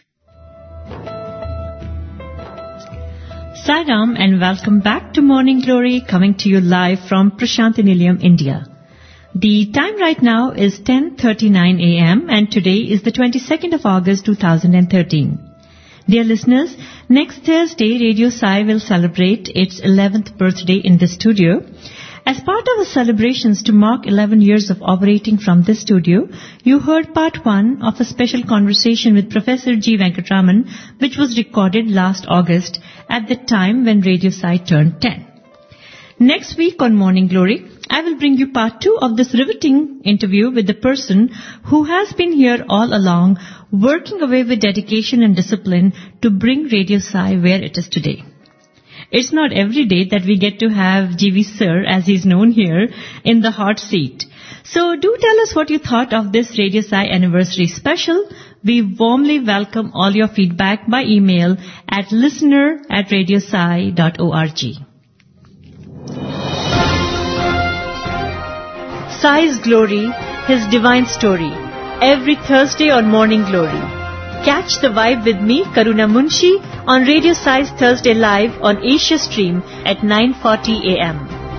Sai Ram and welcome back to Morning Glory, coming to you live from Prashanthi Nilayam, India. The time right now is ten thirty-nine a.m. and today is the twenty-second of August two thousand thirteen. Dear listeners, next Thursday Radio Sai will celebrate its eleventh birthday in the studio. As part of the celebrations to mark eleven years of operating from this studio, you heard part one of a special conversation with Professor G. Venkatraman, which was recorded last August at the time when Radio Sai turned ten. Next week on Morning Glory, I will bring you part two of this riveting interview with the person who has been here all along, working away with dedication and discipline to bring Radio Sai where it is today. It's not every day that we get to have G V Sir, as he's known here, in the hot seat. So do tell us what you thought of this Radio Sai anniversary special. We warmly welcome all your feedback by email at listener at radiosai dot org. Sai's Glory, His Divine Story, every Thursday on Morning Glory. Catch the vibe with me, Karuna Munshi, on Radio Sai's Thursday Live on Asia Stream at nine forty a.m.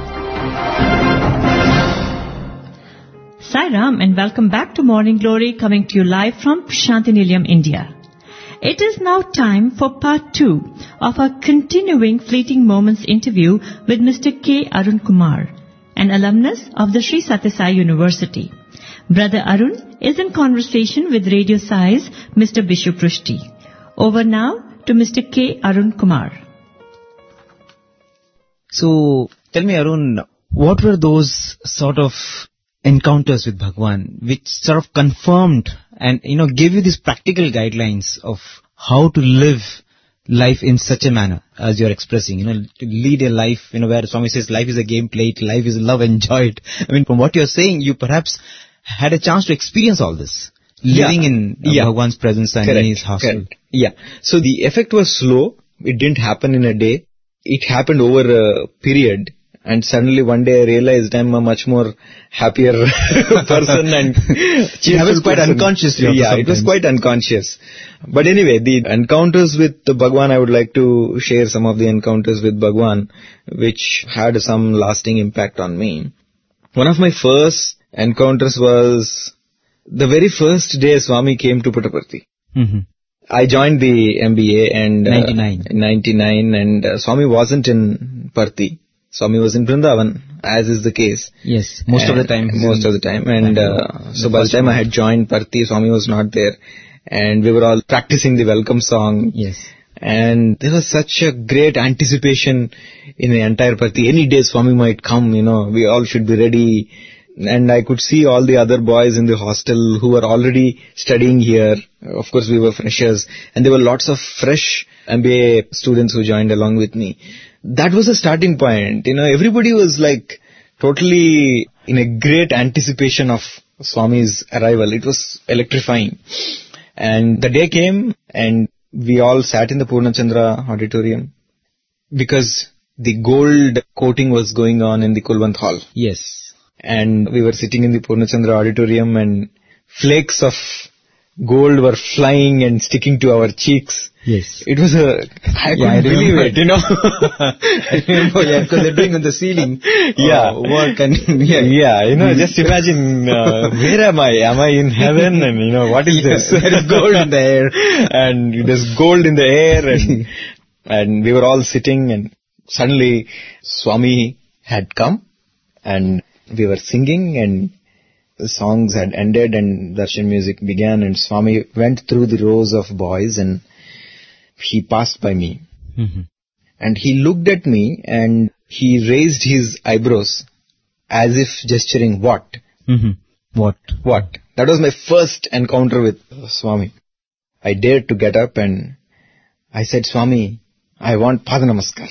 Sai Ram and welcome back to Morning Glory, coming to you live from Prashanthi Nilayam, India. It is now time for part two of our continuing Fleeting Moments interview with Mister K. Arun Kumar, an alumnus of the Sri Sathya Sai University. Brother Arun is in conversation with Radio Sai's Mister Bishu Prushti. Over now to Mister K. Arun Kumar. So, tell me Arun, what were those sort of encounters with Bhagwan which sort of confirmed and, you know, gave you these practical guidelines of how to live life in such a manner as you're expressing, you know, to lead a life, you know, where Swami says life is a game, play it, life is love, enjoy it. I mean, from what you're saying, you perhaps had a chance to experience all this, living yeah. in uh, yeah. Bhagwan's presence and Correct. in his hostel. Correct. Yeah. So the effect was slow. It didn't happen in a day. It happened over a period. And suddenly one day I realized I'm a much more happier person and it was quite unconscious. Yeah, it was quite unconscious. But anyway, the encounters with Bhagwan, I would like to share some of the encounters with Bhagwan which had some lasting impact on me. One of my first encounters was the very first day Swami came to Puttaparthi. Mm-hmm. I joined the M B A and ninety-nine. Uh, ninety-nine and uh, Swami wasn't in Parthi. Swami was in Vrindavan, as is the case. Yes, most and of the time. Most of the time. And uh, so by the time I had joined Parthi, Swami was not there. And we were all practicing the welcome song. Yes. And there was such a great anticipation in the entire Parthi. Any day Swami might come, you know, we all should be ready. And I could see all the other boys in the hostel who were already studying here. Of course, we were freshers. And there were lots of fresh M B A students who joined along with me. That was a starting point. You know, everybody was like totally in a great anticipation of Swami's arrival. It was electrifying. And the day came and we all sat in the Purnachandra auditorium because the gold coating was going on in the Kulwant Hall. Yes. And we were sitting in the Purnachandra auditorium and flakes of gold were flying and sticking to our cheeks. Yes. It was a, I yeah, couldn't I believe remember. it, you know. I remember, yeah, because they're doing on the ceiling. Yeah. Uh, work and, yeah. Yeah, you know, just imagine, uh, where am I? Am I in heaven? And, you know, what is yes, this? there is gold in the air. And there's gold in the air and, and we were all sitting and suddenly Swami had come and we were singing and the songs had ended and darshan music began and Swami went through the rows of boys and he passed by me. Mm-hmm. And he looked at me and he raised his eyebrows as if gesturing what? Mm-hmm. What? What? That was my first encounter with Swami. I dared to get up and I said, Swami, I want Pada Namaskar.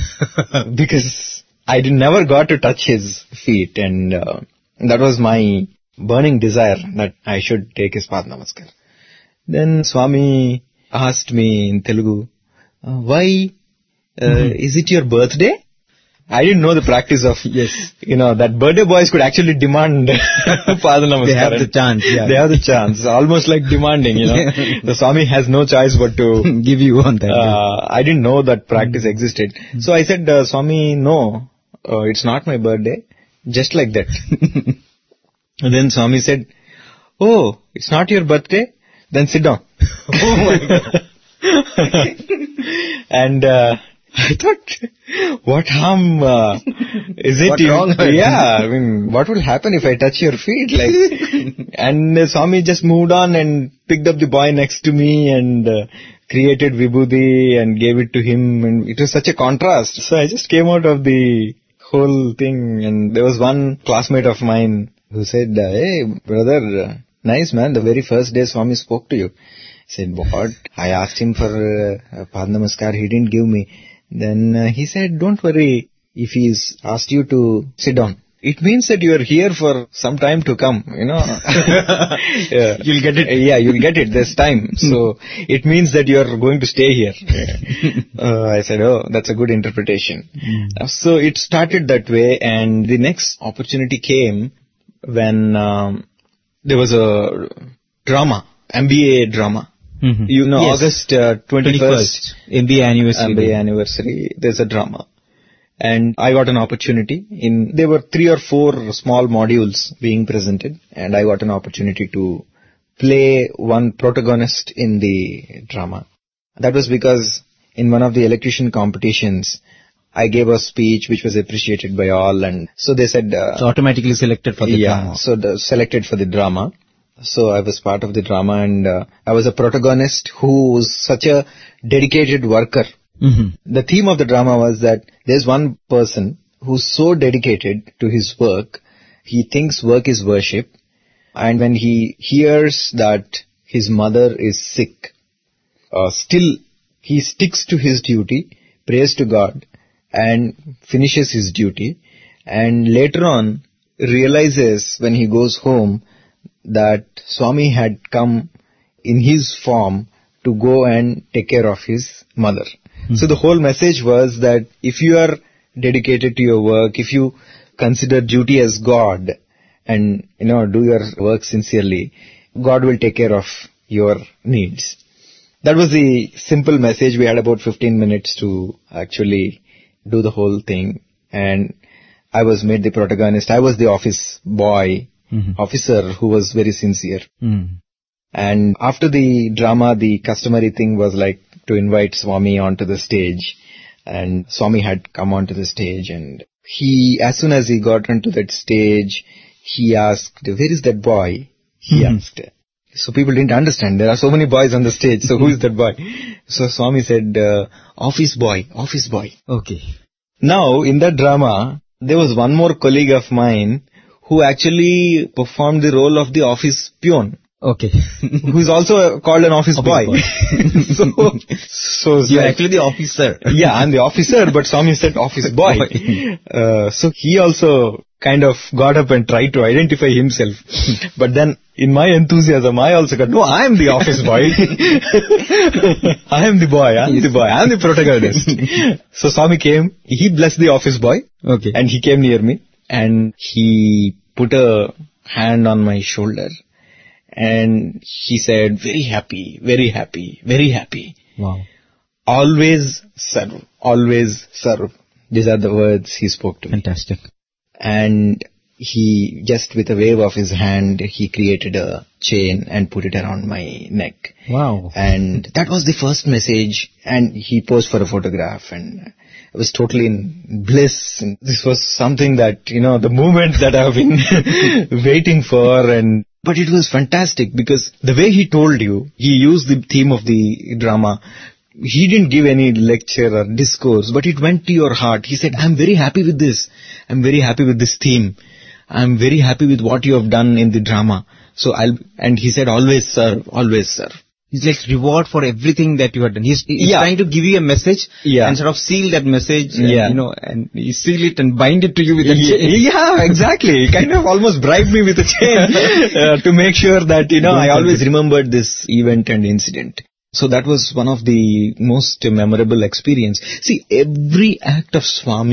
Because I did, never got to touch his feet and uh, that was my burning desire that I should take his Pada Namaskar. Then Swami asked me in Telugu, uh, why, uh, mm-hmm. is it your birthday? I didn't know the practice of, Yes. you know, that birthday boys could actually demand Pada Namaskaram. They have the chance, yeah. They have the chance. Almost like demanding, you know. The Swami has no choice but to give you on that. Uh, I didn't know that practice existed. So I said, uh, Swami, no, uh, it's not my birthday. Just like that. And then Swami said, oh, it's not your birthday? Then sit down. Oh my God. And uh, I thought, what harm uh, is it? What if- wrong? Yeah, I mean, what will happen if I touch your feet? Like, and uh, Swami just moved on and picked up the boy next to me and uh, created Vibhuti and gave it to him, and it was such a contrast. So I just came out of the whole thing, and there was one classmate of mine who said, uh, hey, brother, uh, nice man, the very first day Swami spoke to you. I said, what? I asked him for uh, Pada Namaskar, he didn't give me. Then uh, he said, don't worry if he's asked you to sit down. It means that you are here for some time to come, you know. Yeah. You'll get it. Yeah, you'll get it. There's time. So it means that you are going to stay here. uh, I said, oh, that's a good interpretation. Mm. So it started that way, and the next opportunity came when um, there was a drama, M B A drama. Mm-hmm. You know, Yes. August uh, twenty-first, M B A anniversary. M B A anniversary, there's a drama. And I got an opportunity in, there were three or four small modules being presented, and I got an opportunity to play one protagonist in the drama. That was because in one of the electrician competitions, I gave a speech which was appreciated by all, and so they said... Uh, So automatically selected for the yeah, drama. so the, selected for the drama. So I was part of the drama, and uh, I was a protagonist who was such a dedicated worker. Mm-hmm. The theme of the drama was that there's one person who's so dedicated to his work, he thinks work is worship, and when he hears that his mother is sick, uh, still he sticks to his duty, prays to God, and finishes his duty, and later on realizes when he goes home that Swami had come in his form to go and take care of his mother. Mm-hmm. So the whole message was that if you are dedicated to your work, if you consider duty as God and, you know, do your work sincerely, God will take care of your needs. That was the simple message. We had about fifteen minutes to actually do the whole thing, and I was made the protagonist. I was the office boy, mm-hmm. officer who was very sincere. Mm. And after the drama, the customary thing was like to invite Swami onto the stage, and Swami had come onto the stage, and he, as soon as he got onto that stage, he asked, where is that boy? He mm-hmm. asked. So people didn't understand. There are so many boys on the stage, so who is that boy? So Swami said, uh, office boy, office boy. Okay. Now, in that drama, there was one more colleague of mine who actually performed the role of the office peon. Okay. Who is also called an office, office boy. boy. so, so you're like, actually the officer. Yeah, I'm the officer, but Swami said office boy. uh, so he also kind of got up and tried to identify himself. But then, in my enthusiasm, I also got, no, I'm the office boy. I am the boy, I'm the boy, I'm the protagonist. So Swami came, he blessed the office boy. Okay. And he came near me, and he put a hand on my shoulder. And he said, very happy, very happy, very happy. Wow. Always serve, always serve. These are the words he spoke to me. Fantastic. And he, just with a wave of his hand, he created a chain and put it around my neck. Wow. And that was the first message. And he posed for a photograph, and I was totally in bliss. And this was something that, you know, the moment that I've been waiting for. And but it was fantastic because the way he told you, he used the theme of the drama. He didn't give any lecture or discourse, but it went to your heart. He said, I'm very happy with this. I'm very happy with this theme. I'm very happy with what you have done in the drama. So I'll, and he said, always serve, always serve. It's like reward for everything that you have done. He's, he's yeah. trying to give you a message yeah. and sort of seal that message, and, yeah. you know, and you seal it and bind it to you with a chain. Yeah, exactly. Kind of almost bribed me with a chain uh, to make sure that, you know, I always remembered this event and incident. So that was one of the most memorable experience. See, every act of Swami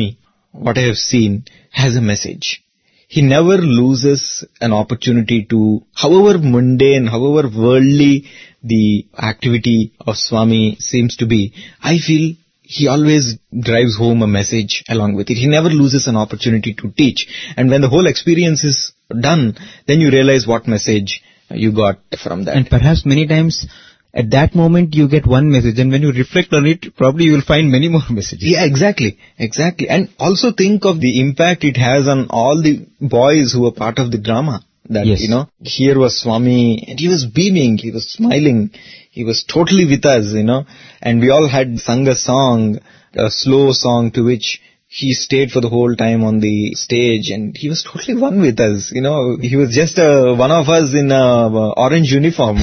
what I have seen, has a message. He never loses an opportunity to, however mundane, however worldly the activity of Swami seems to be, I feel he always drives home a message along with it. He never loses an opportunity to teach. And when the whole experience is done, then you realize what message you got from that. And perhaps many times at that moment you get one message, and when you reflect on it, probably you will find many more messages. Yeah, exactly, exactly. And also think of the impact it has on all the boys who were part of the drama. That, Yes. you know, here was Swami, and he was beaming, he was smiling, he was totally with us, you know, and we all had sung a song, a slow song to which he stayed for the whole time on the stage, and he was totally one with us, you know, he was just uh, one of us in a uh, orange uniform.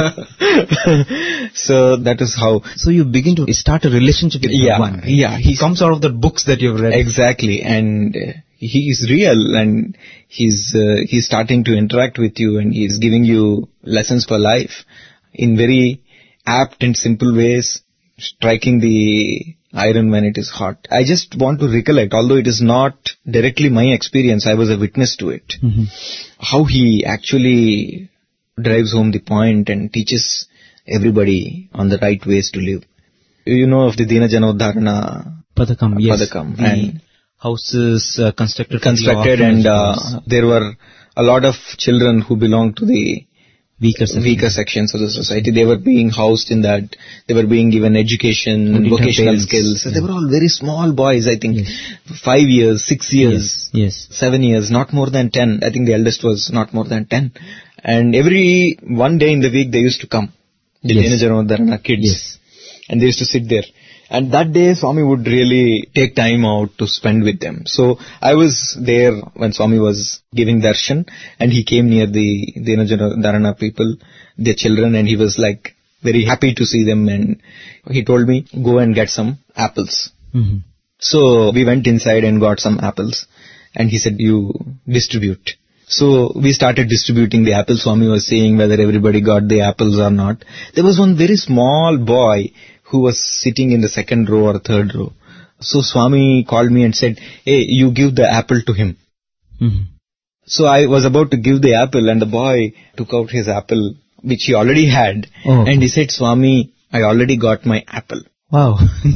So that is how. So you begin to start a relationship with Yeah, Bhagwan. yeah, He he's- comes out of the books that you've read. Exactly, and uh, he is real, and he's uh, he's starting to interact with you, and he's giving you lessons for life in very apt and simple ways, striking the iron when it is hot. I just want to recollect, although it is not directly my experience, I was a witness to it, Mhm. how he actually drives home the point and teaches everybody on the right ways to live. You know of the Dina Janodharana Padakam, yes. Padakam, The and houses uh, constructed for the constructed, orphanage and uh, boys. there were a lot of children who belonged to the weaker section. weaker sections of the society. They were being housed in that. They were being given education, And vocational interfails. skills. Yeah. They were all very small boys, I think. Five years, six years, Yes, yes. seven years, not more than ten. I think the eldest was not more than ten. And every one day in the week they used to come. The Yes. Dina Janodharana kids. Yes. And they used to sit there. And that day Swami would really take time out to spend with them. So I was there when Swami was giving darshan, and he came near the Dina Janodharana people, their children, and he was like very happy to see them, and he told me, go and get some apples. Mm-hmm. So we went inside and got some apples, and he said, you distribute. So we started distributing the apples. Swami was saying whether everybody got the apples or not. There was one very small boy who was sitting in the second row or third row. So Swami called me and said, hey, you give the apple to him. Mm-hmm. So I was about to give the apple, and the boy took out his apple, which he already had, Oh, okay. and he said, Swami, I already got my apple. Wow.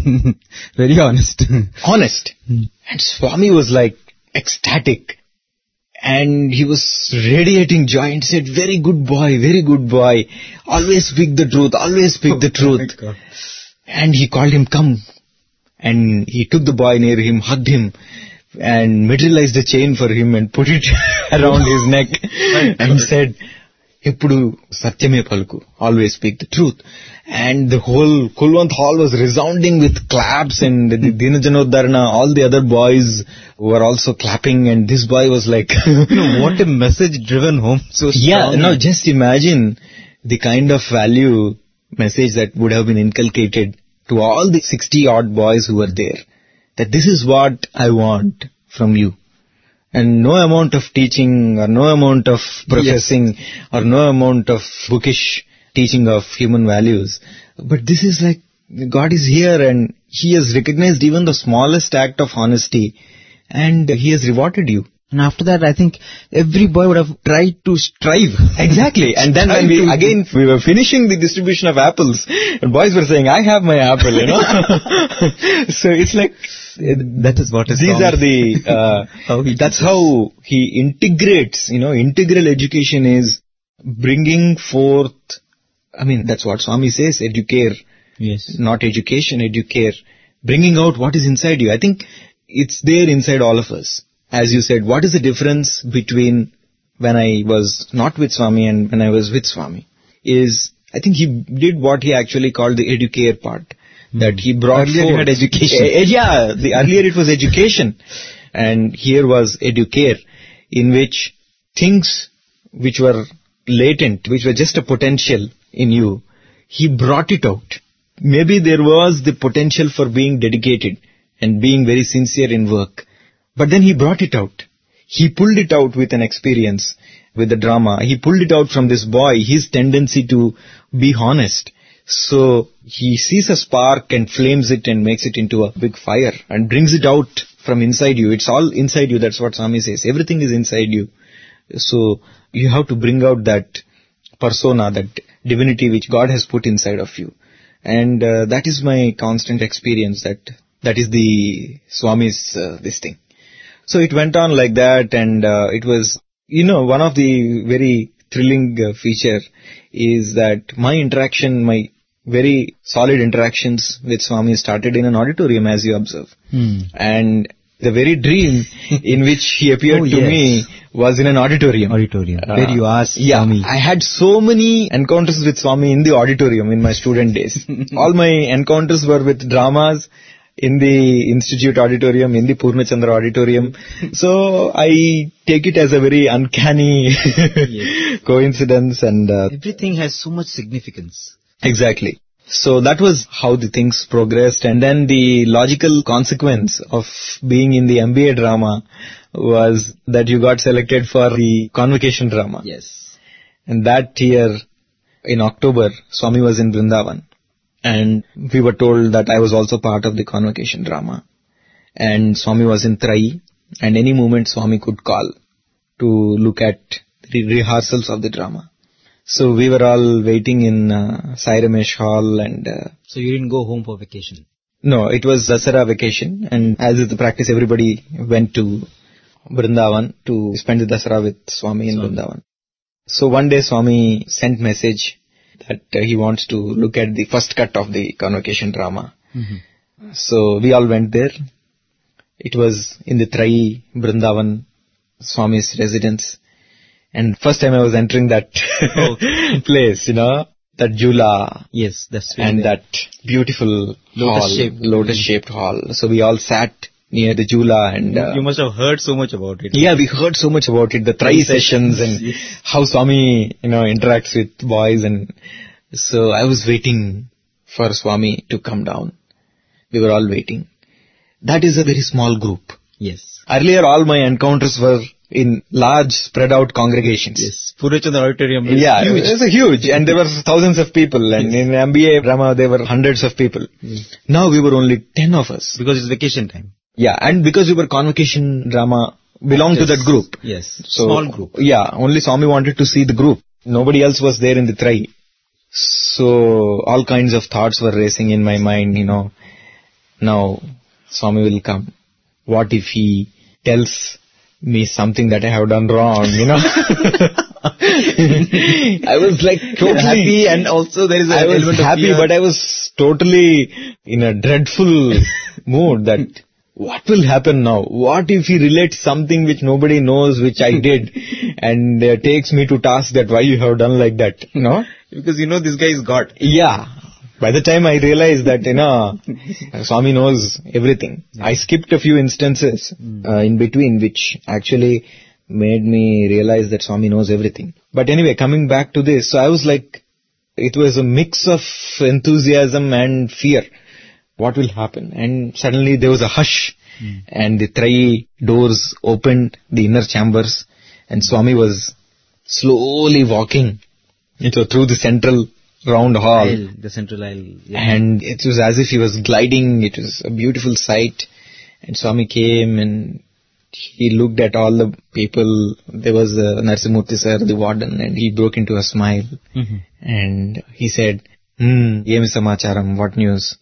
Very honest. Honest. Hmm. And Swami was like ecstatic. And he was radiating joy and said, very good boy, very good boy. Always speak the truth, always speak the truth. And he called him, come. And he took the boy near him, hugged him, and materialized a chain for him and put it around his neck and said, Ippudu satyame palku, always speak the truth. And the whole Kulwant hall was resounding with claps, and the Dina Janodharana, all the other boys were also clapping, and this boy was like, You know, what a message driven home so yeah, strong. no, just imagine the kind of value message that would have been inculcated to all the sixty odd boys who were there, that this is what I want from you. And no amount of teaching or no amount of professing or no amount of bookish teaching of human values. But this is like, God is here and He has recognized even the smallest act of honesty, and He has rewarded you. And after that, I think every boy would have tried to strive. Exactly. And then when we, again, we were finishing the distribution of apples, and boys were saying, I have my apple, you know. So it's like, That is what is these wrong. are the, uh, How he that's teaches. how he integrates, you know, integral education is bringing forth, I mean, that's what Swami says, educare, Yes. not education, educare, bringing out what is inside you. I think it's there inside all of us. As you said, what is the difference between when I was not with Swami and when I was with Swami? Is, I think he did what he actually called the educare part. That he brought Earlier you forth. had education. Eh, eh, yeah, the earlier it was education. And here was educare, in which things which were latent, which were just a potential in you, he brought it out. Maybe there was the potential for being dedicated and being very sincere in work. But then he brought it out. He pulled it out with an experience, with the drama. He pulled it out from this boy, his tendency to be honest. So he sees a spark and flames it and makes it into a big fire and brings it out from inside you. It's all inside you. That's what Swami says. Everything is inside you. So you have to bring out that persona, that divinity which God has put inside of you. And uh, that is my constant experience, that that is the Swami's uh, this thing. So it went on like that, and uh, it was, you know, one of the very thrilling uh, feature is that my interaction, my very solid interactions with Swami started in an auditorium, as you observe. Hmm. And the very dream in which he appeared Oh, to yes. me was in an auditorium. Auditorium. Uh, where you asked Yeah, Swami. I had so many encounters with Swami in the auditorium in my student days. All my encounters were with dramas in the Institute auditorium, in the Purnachandra auditorium. So I take it as a very uncanny Yes. coincidence, and uh, Everything has so much significance. exactly. So that was how the things progressed, and then the logical consequence of being in the M B A drama was that you got selected for the convocation drama. Yes. And that year, in October, Swami was in Vrindavan, and we were told that I was also part of the convocation drama. And Swami was in Trai, and any moment Swami could call to look at the rehearsals of the drama. So we were all waiting in uh, Sai Ramesh Hall, and uh, So you didn't go home for vacation. no, it was Dasara vacation, and as is the practice, everybody went to Vrindavan to spend the Dasara with Swami in Swami. Vrindavan. So one day Swami sent message that uh, he wants to look at the first cut of the convocation drama. Mm-hmm. So we all went there. It was in the Trai Vrindavan, Swami's residence. And first time I was entering that Okay. place, you know, that Jula Yes, that's and really- that beautiful Lotus-shaped. hall, lotus-shaped hall. So we all sat near the Jula, and uh, You must have heard so much about it. yeah, we heard so much about it, the Trai sessions and Yes. how Swami, you know, interacts with boys. And so I was waiting for Swami to come down. We were all waiting. That is a very small group. Yes. Earlier, all my encounters were in large, spread out congregations. Yes. Purnachandra auditorium is Yeah, huge. it was a huge, and there were thousands of people, and in M B A drama there were hundreds of people. Now we were only ten of us. Because it's vacation time. Yeah, and because we were convocation drama, belonged to Yes. that group. Yes. So, Small group. Yeah, only Swami wanted to see the group. Nobody else was there in the Trai. So all kinds of thoughts were racing in my mind, you know. Now Swami will come. What if he tells me something that I have done wrong, you know? I was like totally happy, and also there is an I was element of happy, fear. but I was totally in a dreadful mood that what will happen now? What if he relates something which nobody knows, which I did, and uh, takes me to task that why you have done like that, you know? Because you know this guy is God. Yeah. By the time I realized that, you know, Swami knows everything. I skipped a few instances uh, in between, which actually made me realize that Swami knows everything. But anyway, coming back to this, so I was like, it was a mix of enthusiasm and fear. What will happen? And suddenly there was a hush, mm. and the Trai doors opened, the inner chambers, and Swami was slowly walking into through the central round hall. Aisle, the central aisle. Yeah. And it was as if he was gliding. It was a beautiful sight. And Swami came and he looked at all the people. There was uh, Narasimurthy sir, the warden, and he broke into a smile. Mm-hmm. And he said, hmm, Yemi Samacharam, what news?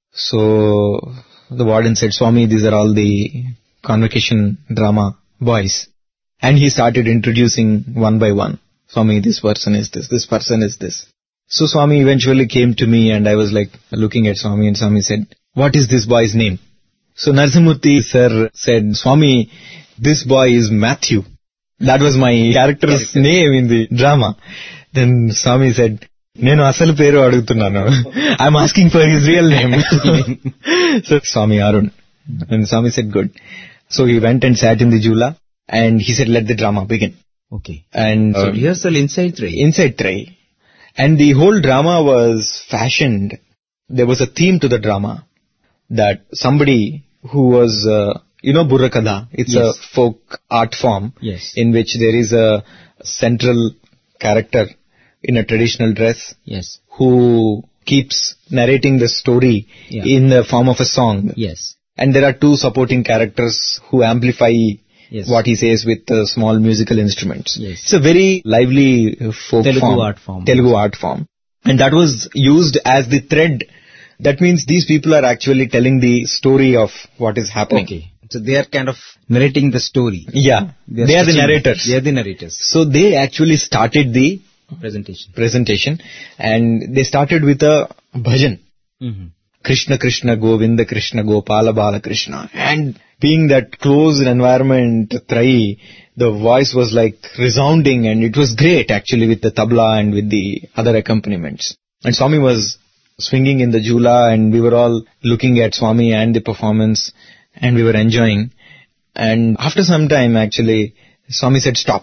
So the warden said, Swami, these are all the convocation drama boys. And he started introducing one by one. Swami, this person is this, this person is this. So Swami eventually came to me, and I was like looking at Swami, and Swami said, what is this boy's name? So Narasimurthy sir said, Swami, this boy is Matthew. That was my character's Character. name in the drama. Then Swami said, Nenu asalu peru adugutunnanu. I'm asking for his real name. So Swami Arun. And Swami said, good. So he went and sat in the Jula, and he said, let the drama begin. Okay. And So uh, rehearsal inside Trai. inside Trai. And the whole drama was fashioned. There was a theme to the drama that somebody who was, uh, you know, Burrakada. It's Yes. a folk art form Yes. in which there is a central character in a traditional dress Yes. who keeps narrating the story Yeah. in the form of a song. Yes. And there are two supporting characters who amplify yes. what he says with uh, small musical instruments. Yes. It's a very lively uh, folk Telugu form. art form. Telugu art form. And that was used as the thread. That means these people are actually telling the story of what is happening. Okay. So they are kind of narrating the story. Yeah. They are, they are the narrators. They are the narrators. So they actually started the presentation. Presentation. And they started with a bhajan. Mm-hmm. Krishna Krishna Govinda Krishna Gopala Bala Krishna. And being that closed environment, Trai, the voice was like resounding, and it was great actually with the tabla and with the other accompaniments. And Swami was swinging in the jula, and we were all looking at Swami and the performance, and we were enjoying. And after some time actually, Swami said stop.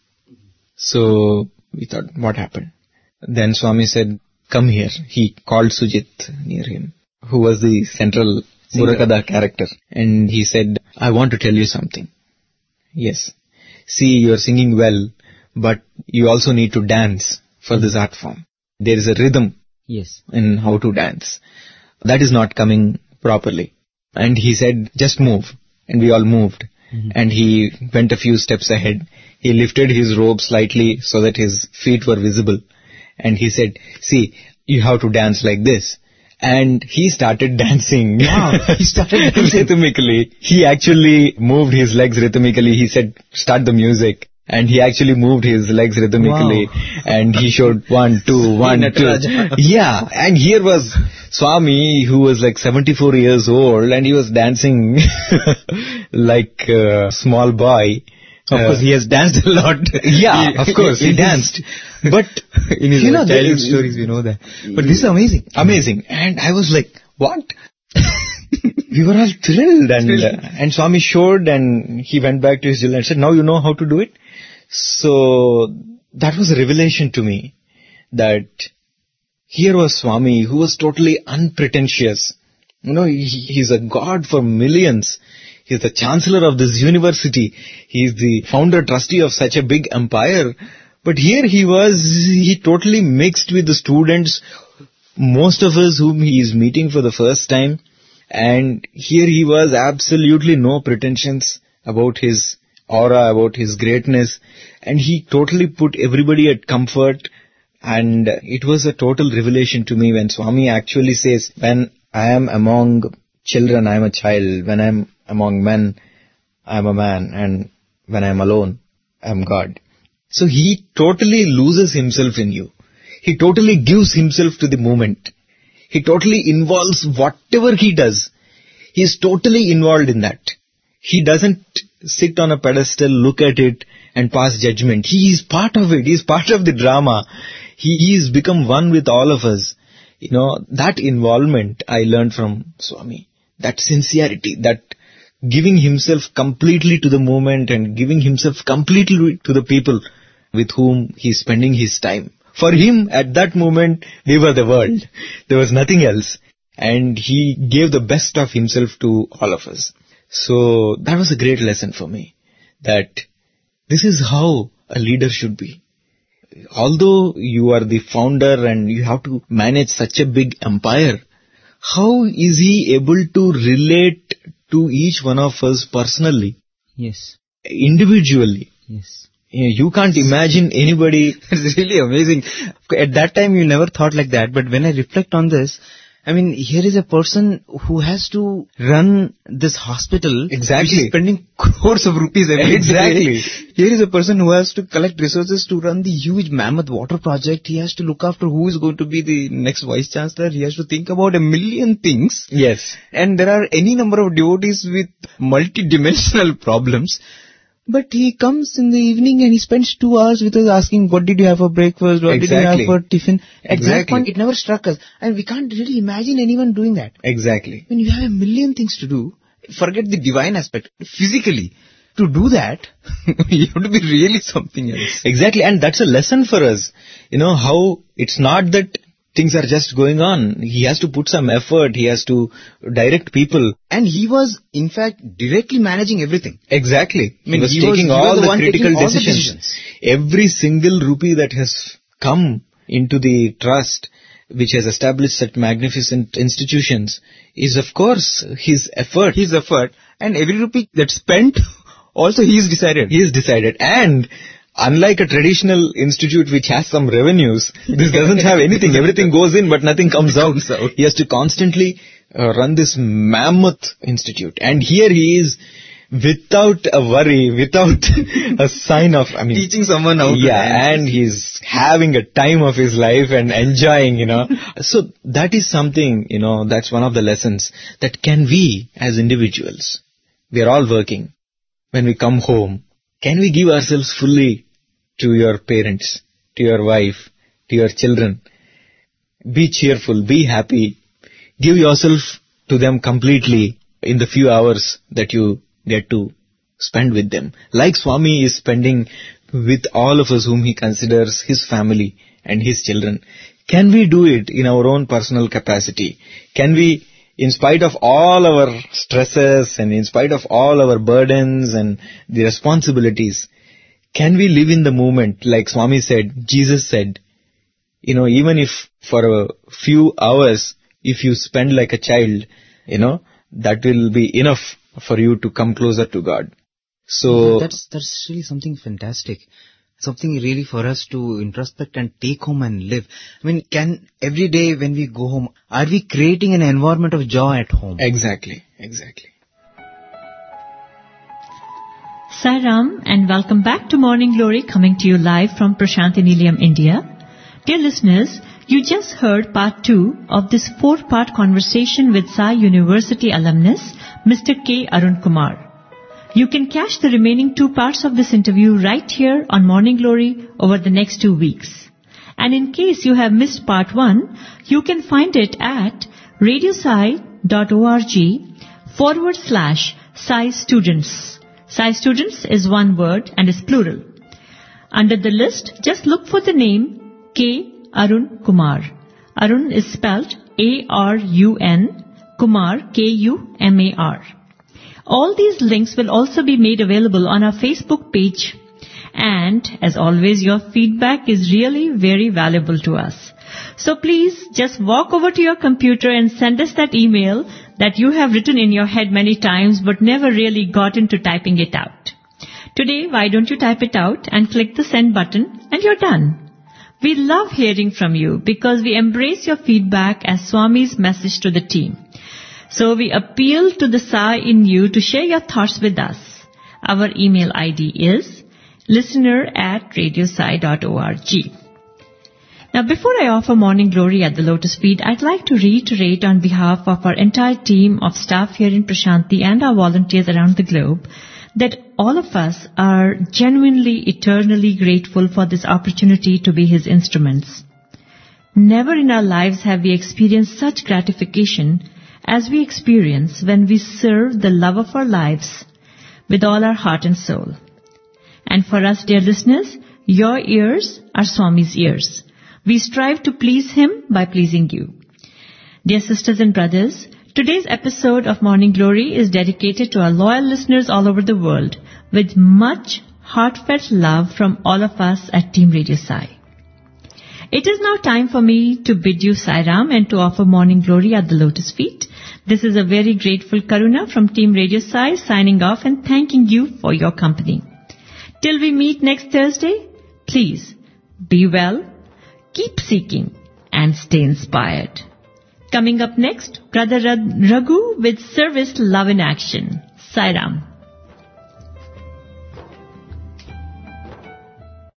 So we thought, what happened? Then Swami said, come here. He called Sujit near him, who was the central Murakada character. And he said, I want to tell you something. Yes. See, you are singing well, but you also need to dance for this art form. There is a rhythm yes. in how to dance. That is not coming properly. And he said, just move. And we all moved. Mm-hmm. And he went a few steps ahead. He lifted his robe slightly so that his feet were visible. And he said, see, you have to dance like this. And he started dancing. Wow, he started dancing rhythmically. He actually moved his legs rhythmically. He said, start the music. And he actually moved his legs rhythmically. Wow. And he showed one, two, one, two. Yeah. And here was Swami, who was like seventy-four years old, and he was dancing like a small boy. Of uh, course, he has danced a lot. Yeah, of course, he danced. But in his you know, childhood stories, we know that. But this is amazing. Amazing. And I was like, what? We were all thrilled. And, uh, and Swami showed, and he went back to his jewel and said, now you know how to do it? So that was a revelation to me, that here was Swami, who was totally unpretentious. You know, he, he's a god for millions. He's the chancellor of this university. He's the founder trustee of such a big empire. But here he was, he totally mixed with the students, most of us whom he is meeting for the first time. And here he was, absolutely no pretensions about his aura, about his greatness. And he totally put everybody at comfort. And it was a total revelation to me when Swami actually says, when I am among children, I am a child. When I am among men, I am a man. And when I am alone, I am God. So he totally loses himself in you. He totally gives himself to the moment. He totally involves whatever he does. He is totally involved in that. He doesn't sit on a pedestal, look at it and pass judgment. He is part of it. He is part of the drama. He, he has become one with all of us. You know, that involvement I learned from Swami. That sincerity, that giving himself completely to the moment and giving himself completely to the people with whom he is spending his time. For him, at that moment, we were the world. There was nothing else. And he gave the best of himself to all of us. So that was a great lesson for me, that this is how a leader should be. Although you are the founder and you have to manage such a big empire, how is he able to relate to each one of us personally? Yes. Individually. Yes. You can't imagine anybody. It's really amazing. At that time you never thought like that, but when I reflect on this, I mean, here is a person who has to run this hospital. Exactly. Which is spending crores of rupees every exactly. day. Here is a person who has to collect resources to run the huge mammoth water project. He has to look after who is going to be the next vice chancellor. He has to think about a million things. Yes. And there are any number of devotees with multi-dimensional problems. But he comes in the evening and he spends two hours with us asking, what did you have for breakfast? What exactly. did you have for tiffin? At exactly. that point, it never struck us. And we can't really imagine anyone doing that. Exactly. When you have a million things to do, forget the divine aspect. Physically, to do that, you have to be really something else. Exactly. And that's a lesson for us. You know, how it's not that things are just going on. He has to put some effort. He has to direct people. And he was, in fact, directly managing everything. Exactly. I mean, he was he taking was, all was the, the critical all decisions. The decisions. Every single rupee that has come into the trust which has established such magnificent institutions, is of course his effort. His effort, and every rupee that's spent, also he is decided. He is decided. And unlike a traditional institute which has some revenues, this doesn't have anything. Everything goes in but nothing comes out. Comes out. He has to constantly uh, run this mammoth institute. And here he is without a worry, without a sign of, I mean, teaching someone how to yeah, dance. and he's having a time of his life and enjoying, you know. So that is something, you know, that's one of the lessons that can we as individuals, we are all working. When we come home, can we give ourselves fully to your parents, to your wife, to your children? Be cheerful, be happy, give yourself to them completely in the few hours that you get to spend with them. Like Swami is spending with all of us whom he considers his family and his children. Can we do it in our own personal capacity? Can we, in spite of all our stresses and in spite of all our burdens and the responsibilities, can we live in the moment? Like Swami said, Jesus said, you know, even if for a few hours, if you spend like a child, you know, that will be enough for you to come closer to God. So that's that's really something fantastic. Something really for us to introspect and take home and live. I mean, can every day when we go home, are we creating an environment of joy at home? Exactly, exactly. Sai Ram, and welcome back to Morning Glory, coming to you live from Prashanti Nilayam, India. Dear listeners, you just heard part two of this four-part conversation with Sai University alumnus, Mister K. Arun Kumar. You can catch the remaining two parts of this interview right here on Morning Glory over the next two weeks. And in case you have missed part one, you can find it at radiosai.org forward slash Sai Students. Sai Students is one word and is plural. Under the list, just look for the name K. Arun Kumar. Arun is spelled A R U N, Kumar, K U M A R. All these links will also be made available on our Facebook page. And, as always, your feedback is really very valuable to us. So please, just walk over to your computer and send us that email that you have written in your head many times but never really got into typing it out. Today, why don't you type it out and click the send button and you're done. We love hearing from you because we embrace your feedback as Swami's message to the team. So we appeal to the Sai in you to share your thoughts with us. Our email I D is listener at radiosai dot org. Now, before I offer Morning Glory at the Lotus Feet, I'd like to reiterate on behalf of our entire team of staff here in Prashanti and our volunteers around the globe that all of us are genuinely, eternally grateful for this opportunity to be His instruments. Never in our lives have we experienced such gratification as we experience when we serve the love of our lives with all our heart and soul. And for us, dear listeners, your ears are Swami's ears. We strive to please Him by pleasing you. Dear sisters and brothers, today's episode of Morning Glory is dedicated to our loyal listeners all over the world with much heartfelt love from all of us at Team Radio Sai. It is now time for me to bid you Sai Ram and to offer Morning Glory at the Lotus Feet. This is a very grateful Karuna from Team Radio Sai signing off and thanking you for your company. Till we meet next Thursday, please be well, keep seeking and stay inspired. Coming up next, Brother Raghu with Service Love in Action. Sai Ram.